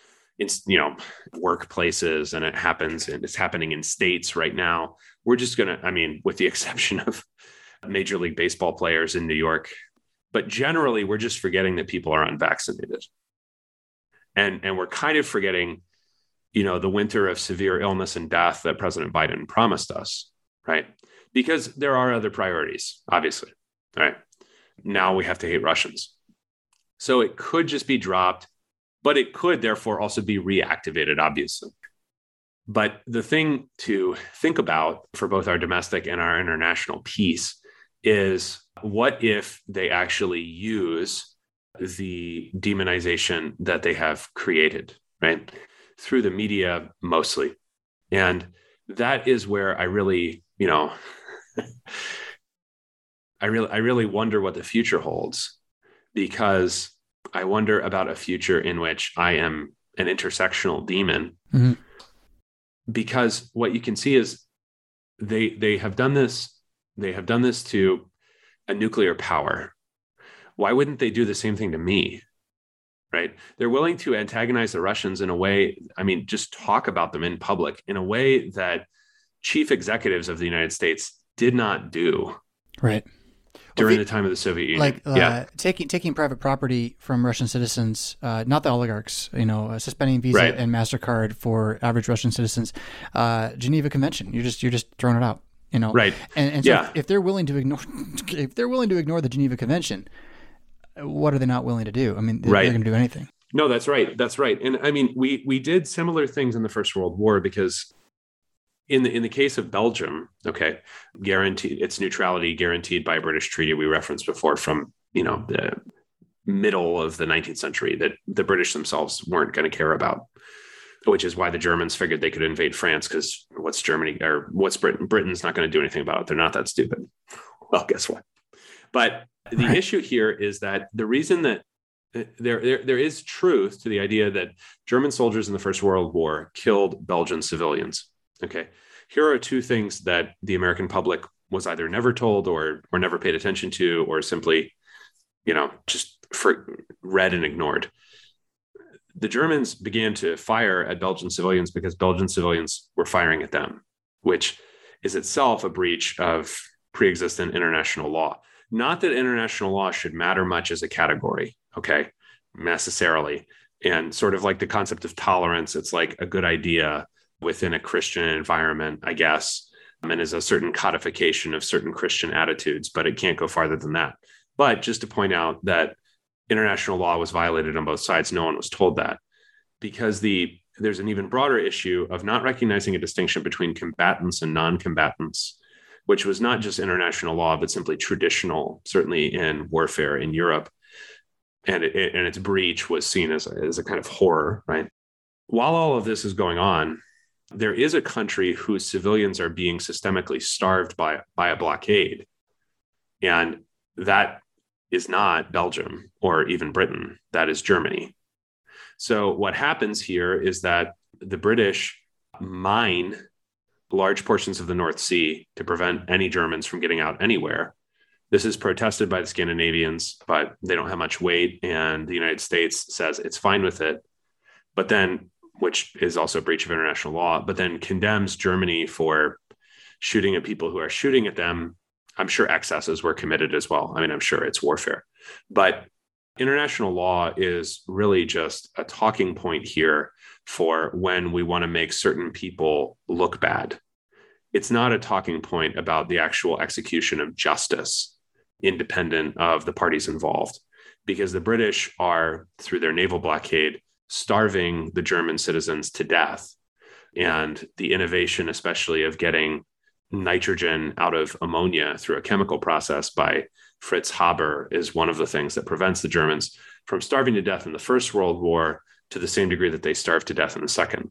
workplaces, and it's happening in states right now. We're just gonna, with the exception of Major League Baseball players in New York, but generally we're just forgetting that people are unvaccinated, and we're kind of forgetting, the winter of severe illness and death that President Biden promised us, right? Because there are other priorities, obviously, right? Now we have to hate Russians. So it could just be dropped, but it could therefore also be reactivated, obviously. But the thing to think about for both our domestic and our international peace is, what if they actually use the demonization that they have created, right? Through the media mostly. And that is where I really, I really wonder what the future holds, because I wonder about a future in which I am an intersectional demon. Mm-hmm. Because what you can see is they have done this. They have done this to a nuclear power. Why wouldn't they do the same thing to me? Right? They're willing to antagonize the Russians in a way, just talk about them in public in a way that chief executives of the United States did not do. Right. During the time of the Soviet Union. Taking private property from Russian citizens, not the oligarchs, suspending Visa and MasterCard for average Russian citizens, Geneva Convention. You're just throwing it out, Right. And so if they're willing to ignore the Geneva Convention, what are they not willing to do? They're going to do anything. No, that's right. That's right. And we did similar things in the First World War, because in the case of Belgium, guaranteed its neutrality guaranteed by a British treaty we referenced before from the middle of the 19th century that the British themselves weren't going to care about, which is why the Germans figured they could invade France, because what's Germany or what's Britain? Britain's not going to do anything about it. They're not that stupid. Well, guess what? But the issue here is that the reason that there is truth to the idea that German soldiers in the First World War killed Belgian civilians. Okay, here are two things that the American public was either never told or never paid attention to, or simply, just read and ignored. The Germans began to fire at Belgian civilians because Belgian civilians were firing at them, which is itself a breach of pre-existent international law. Not that international law should matter much as a category, necessarily. And sort of like the concept of tolerance, it's like a good idea within a Christian environment, I guess, and is a certain codification of certain Christian attitudes, but it can't go farther than that. But just to point out that international law was violated on both sides, no one was told that, because there's an even broader issue of not recognizing a distinction between combatants and non-combatants, which was not just international law, but simply traditional, certainly in warfare in Europe. And its breach was seen as a kind of horror, right? While all of this is going on, there is a country whose civilians are being systemically starved by a blockade. And that is not Belgium or even Britain. That is Germany. So what happens here is that the British mine large portions of the North Sea to prevent any Germans from getting out anywhere. This is protested by the Scandinavians, but they don't have much weight. And the United States says it's fine with it. But then, which is also a breach of international law, but then condemns Germany for shooting at people who are shooting at them. I'm sure excesses were committed as well. I'm sure it's warfare. But international law is really just a talking point here for when we want to make certain people look bad. It's not a talking point about the actual execution of justice, independent of the parties involved, because the British are, through their naval blockade, starving the German citizens to death. And the innovation, especially of getting nitrogen out of ammonia through a chemical process by Fritz Haber, is one of the things that prevents the Germans from starving to death in the First World War to the same degree that they starved to death in the Second.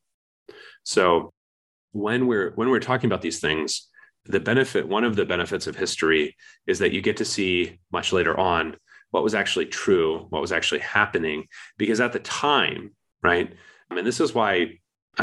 So when we're talking about these things, one of the benefits of history is that you get to see much later on what was actually true, what was actually happening, because at the time, right? This is why,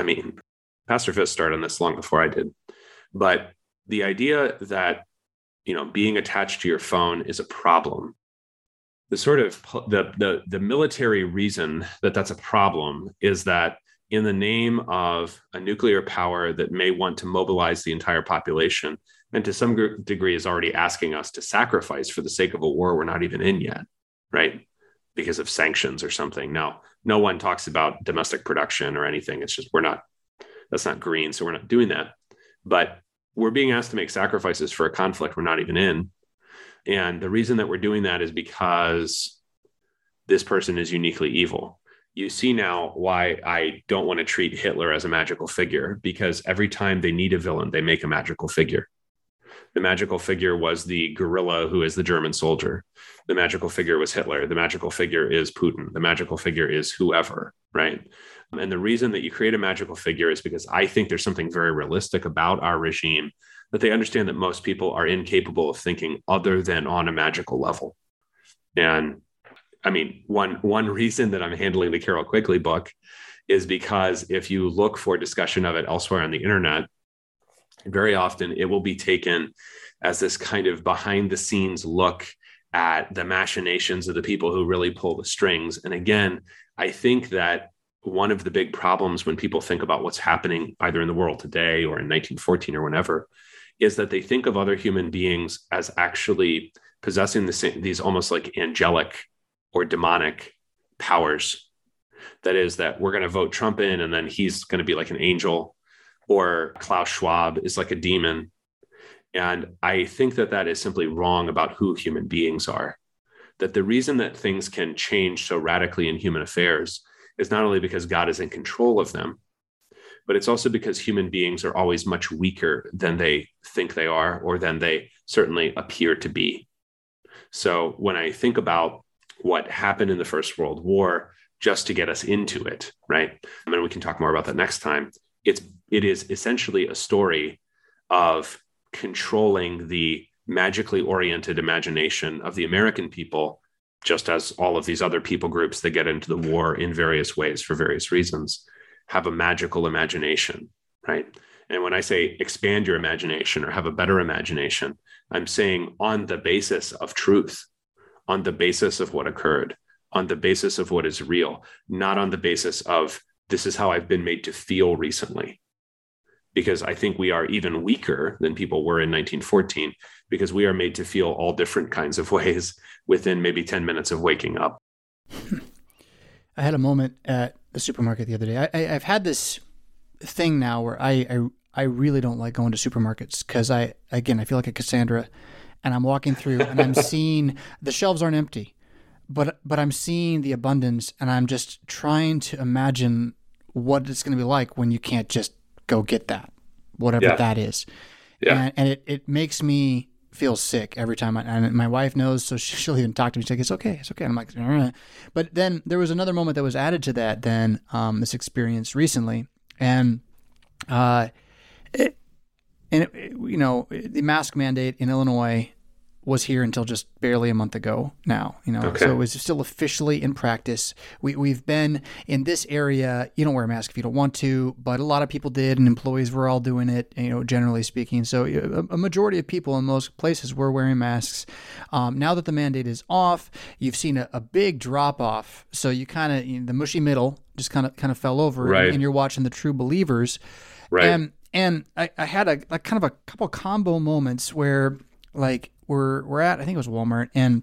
Pastor Fisk started on this long before I did, but the idea that, being attached to your phone is a problem. The sort of the military reason that that's a problem is that in the name of a nuclear power that may want to mobilize the entire population, and to some degree is already asking us to sacrifice for the sake of a war we're not even in yet, right? Because of sanctions or something. No one talks about domestic production or anything. It's just that's not green, so we're not doing that. But we're being asked to make sacrifices for a conflict we're not even in. And the reason that we're doing that is because this person is uniquely evil. You see now why I don't want to treat Hitler as a magical figure, because every time they need a villain, they make a magical figure. The magical figure was the guerrilla who is the German soldier. The magical figure was Hitler. The magical figure is Putin. The magical figure is whoever, right? And the reason that you create a magical figure is because I think there's something very realistic about our regime, that they understand that most people are incapable of thinking other than on a magical level. And I mean, one reason that I'm handling the Carroll Quigley book is because if you look for discussion of it elsewhere on the internet, very often it will be taken as this kind of behind the scenes look at the machinations of the people who really pull the strings. And again, I think that one of the big problems when people think about what's happening either in the world today or in 1914 or whenever is that they think of other human beings as actually possessing these almost like angelic or demonic powers. That is, that we're going to vote Trump in and then he's going to be like an angel, or Klaus Schwab is like a demon. And I think that that is simply wrong about who human beings are. That the reason that things can change so radically in human affairs is not only because God is in control of them, but it's also because human beings are always much weaker than they think they are, or than they certainly appear to be. So when I think about what happened in the First World War, just to get us into it, right? I mean, we can talk more about that next time. It is essentially a story of controlling the magically oriented imagination of the American people, just as all of these other people groups that get into the war in various ways for various reasons have a magical imagination, right? And when I say expand your imagination or have a better imagination, I'm saying on the basis of truth, on the basis of what occurred, on the basis of what is real, not on the basis of this is how I've been made to feel recently. Because I think we are even weaker than people were in 1914, because we are made to feel all different kinds of ways within maybe 10 minutes of waking up. I had a moment at the supermarket the other day. I've had this thing now where I really don't like going to supermarkets because I feel like a Cassandra, and I'm walking through and I'm seeing the shelves aren't empty, but I'm seeing the abundance, and I'm just trying to imagine what it's going to be like when you can't just go get that, whatever that is. Yeah. And it makes me feel sick every time. And my wife knows, so she'll even talk to me. She's like, it's okay. And I'm like, all right. But then there was another moment that was added to that then, this experience recently. And, the mask mandate in Illinois was here until just barely a month ago now, so it was still officially in practice. We've been in this area, you don't wear a mask if you don't want to, but a lot of people did, and employees were all doing it, generally speaking. So a majority of people in most places were wearing masks. Now that the mandate is off, you've seen a big drop off. So you kind of, the mushy middle just kind of fell over, right. And you're watching the true believers. Right. And I had a kind of a couple combo moments where like, we're at, I think it was Walmart, and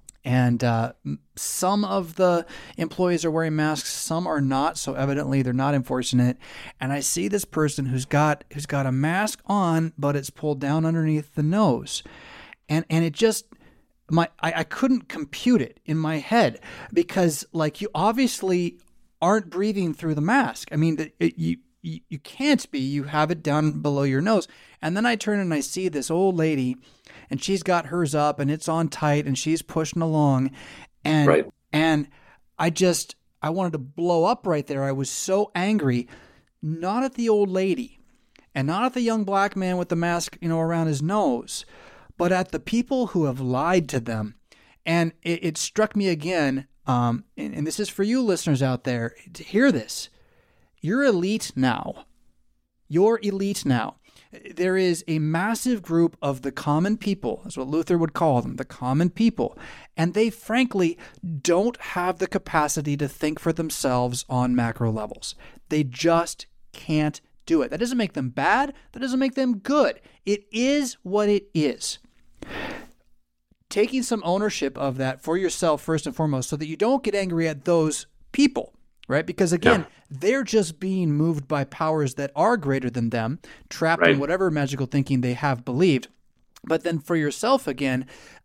some of the employees are wearing masks, some are not, so evidently they're not enforcing it. And I see this person who's got a mask on, but it's pulled down underneath the nose, and it just I couldn't compute it in my head, because like you obviously aren't breathing through the mask. I mean, you can't be. You have it down below your nose. And then I turn and I see this old lady, and she's got hers up and it's on tight and she's pushing along. And right. And I wanted to blow up right there. I was so angry, not at the old lady and not at the young black man with the mask, around his nose, but at the people who have lied to them. And it struck me again. And this is for you listeners out there to hear this. You're elite now. You're elite now. There is a massive group of the common people. That's what Luther would call them, the common people. And they frankly don't have the capacity to think for themselves on macro levels. They just can't do it. That doesn't make them bad. That doesn't make them good. It is what it is. Taking some ownership of that for yourself first and foremost, so that you don't get angry at those people. Right? Because again, they're just being moved by powers that are greater than them, trapped in whatever magical thinking they have believed. But then for yourself again,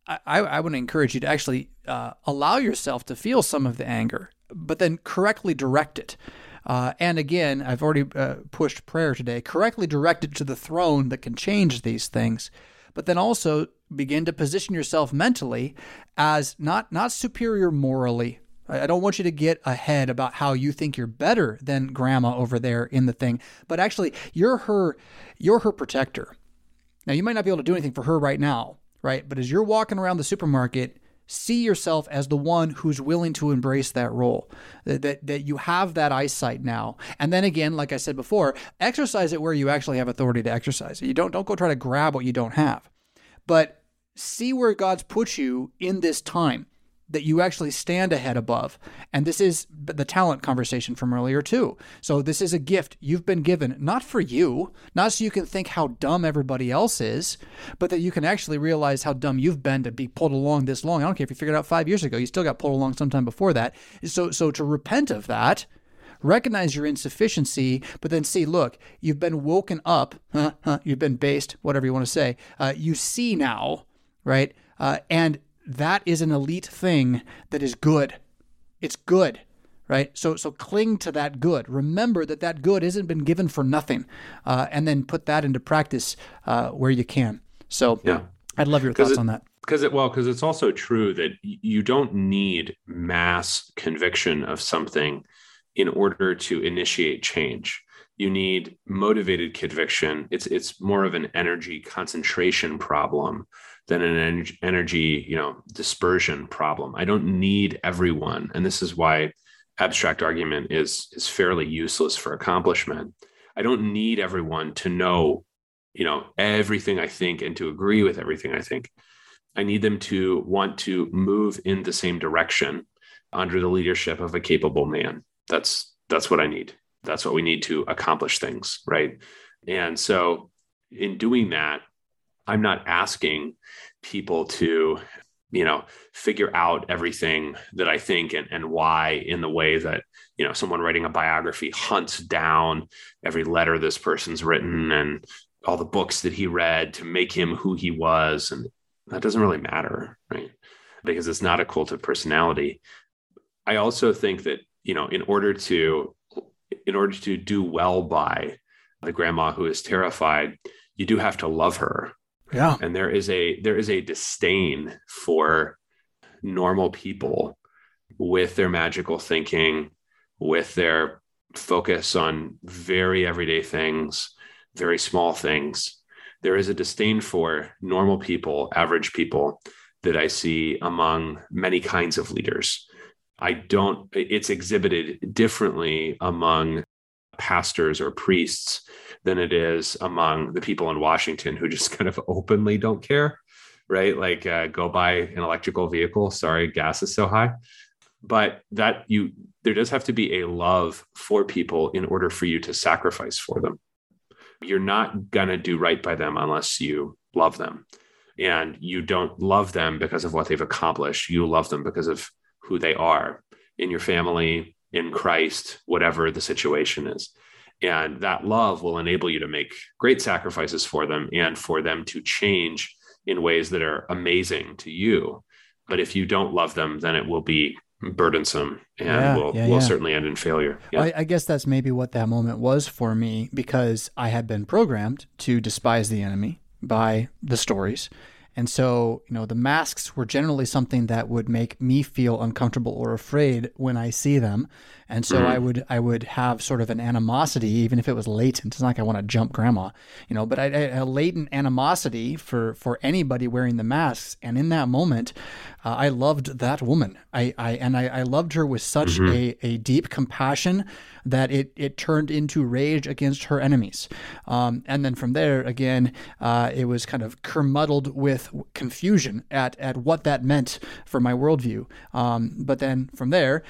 I would encourage you to actually allow yourself to feel some of the anger, but then correctly direct it. And again, I've already pushed prayer today. Correctly direct it to the throne that can change these things, but then also begin to position yourself mentally as not superior morally. I don't want you to get ahead about how you think you're better than grandma over there in the thing, but actually you're her protector. Now, you might not be able to do anything for her right now, right? But as you're walking around the supermarket, see yourself as the one who's willing to embrace that role, that you have that eyesight now. And then again, like I said before, exercise it where you actually have authority to exercise it. You don't go try to grab what you don't have, but see where God's put you in this time, that you actually stand ahead above. And this is the talent conversation from earlier too. So this is a gift you've been given, not for you, not so you can think how dumb everybody else is, but that you can actually realize how dumb you've been to be pulled along this long. I don't care if you figured it out 5 years ago, you still got pulled along sometime before that. So to repent of that, recognize your insufficiency, but then see, look, you've been woken up, you've been based, whatever you want to say. You see now, right? And that is an elite thing that is good. It's good, right? So cling to that good. Remember that good hasn't been given for nothing, and then put that into practice where you can. So yeah. I'd love your thoughts on that. Because it's also true that you don't need mass conviction of something in order to initiate change. You need motivated conviction. It's more of an energy concentration problem than an energy, dispersion problem. I don't need everyone. And this is why abstract argument is fairly useless for accomplishment. I don't need everyone to know, everything I think and to agree with everything I think. I need them to want to move in the same direction under the leadership of a capable man. That's what I need. That's what we need to accomplish things, right? And so in doing that, I'm not asking people to, figure out everything that I think and why in the way that, someone writing a biography hunts down every letter this person's written and all the books that he read to make him who he was. And that doesn't really matter, right? Because it's not a cult of personality. I also think that, in order to do well by the grandma who is terrified, you do have to love her. Yeah. And there is a disdain for normal people with their magical thinking, with their focus on very everyday things, very small things. There is a disdain for normal people, average people that I see among many kinds of leaders. It's exhibited differently among pastors or priests than it is among the people in Washington who just kind of openly don't care, right? Like go buy an electrical vehicle. Sorry, gas is so high. But there does have to be a love for people in order for you to sacrifice for them. You're not going to do right by them unless you love them. And you don't love them because of what they've accomplished. You love them because of who they are in your family, in Christ, whatever the situation is. And that love will enable you to make great sacrifices for them and for them to change in ways that are amazing to you. But if you don't love them, then it will be burdensome and will certainly end in failure. Yeah. Well, I guess that's maybe what that moment was for me, because I had been programmed to despise the enemy by the stories. And so, the masks were generally something that would make me feel uncomfortable or afraid when I see them. And so I would have sort of an animosity, even if it was latent. It's not like I want to jump grandma, but I a latent animosity for anybody wearing the masks. And in that moment, I loved that woman. I loved her with such a deep compassion that it turned into rage against her enemies. And then from there, again, it was kind of curmuddled with confusion at what that meant for my worldview. But then from there,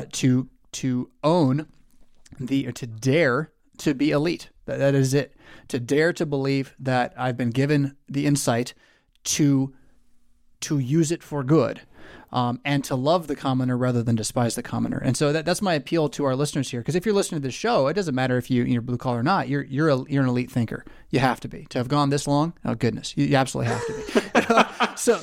to own to dare to be elite. That is it. To dare to believe that I've been given the insight to use it for good. And to love the commoner rather than despise the commoner. And so that's my appeal to our listeners here. Because if you're listening to this show, it doesn't matter if you're blue collar or not. You're an elite thinker. You have to be. To have gone this long, oh goodness, you absolutely have to be. So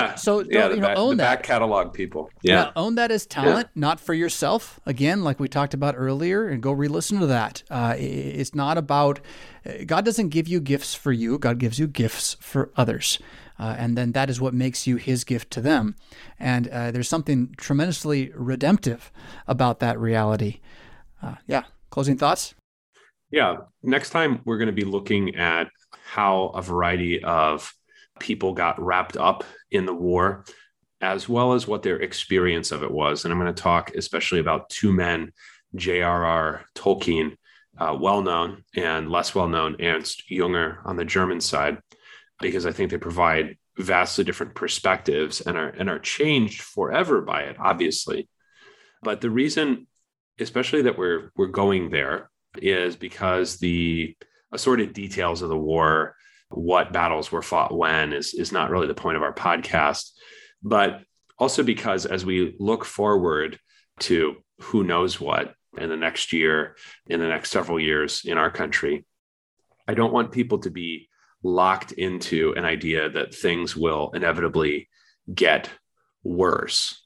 own the that. back catalog people. Own that as talent, not for yourself. Again, like we talked about earlier, and go re-listen to that. It's not about, God doesn't give you gifts for you. God gives you gifts for others. And then that is what makes you his gift to them. And there's something tremendously redemptive about that reality. Closing thoughts? Yeah. Next time, we're going to be looking at how a variety of people got wrapped up in the war, as well as what their experience of it was. And I'm going to talk especially about two men, J.R.R. Tolkien, well-known, and less well-known Ernst Jünger on the German side, because I think they provide vastly different perspectives and are changed forever by it, obviously. But the reason, especially that we're going there, is because the assorted details of the war, what battles were fought when, is not really the point of our podcast. But also because as we look forward to who knows what in the next year, in the next several years in our country, I don't want people to be locked into an idea that things will inevitably get worse.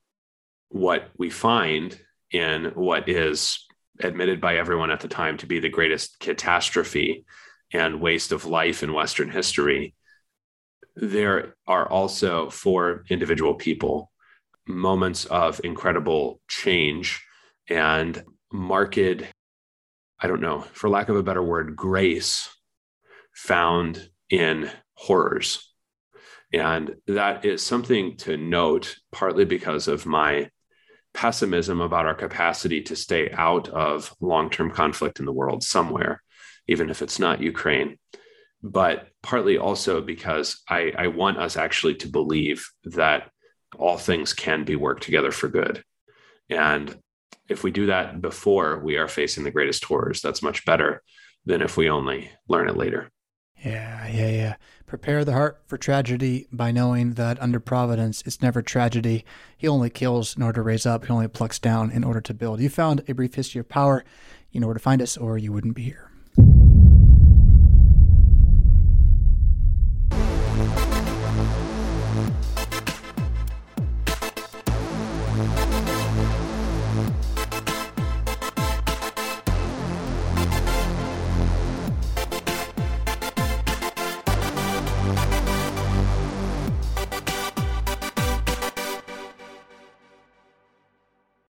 What we find in what is admitted by everyone at the time to be the greatest catastrophe and waste of life in Western history, there are also, for individual people, moments of incredible change and marked, I don't know, for lack of a better word, grace found in horrors. And that is something to note, partly because of my pessimism about our capacity to stay out of long-term conflict in the world somewhere, even if it's not Ukraine, but partly also because I want us actually to believe that all things can be worked together for good. And if we do that before we are facing the greatest horrors, that's much better than if we only learn it later. Yeah. Prepare the heart for tragedy by knowing that under providence, it's never tragedy. He only kills in order to raise up. He only plucks down in order to build. You found A Brief History of Power. You know where to find us, or you wouldn't be here.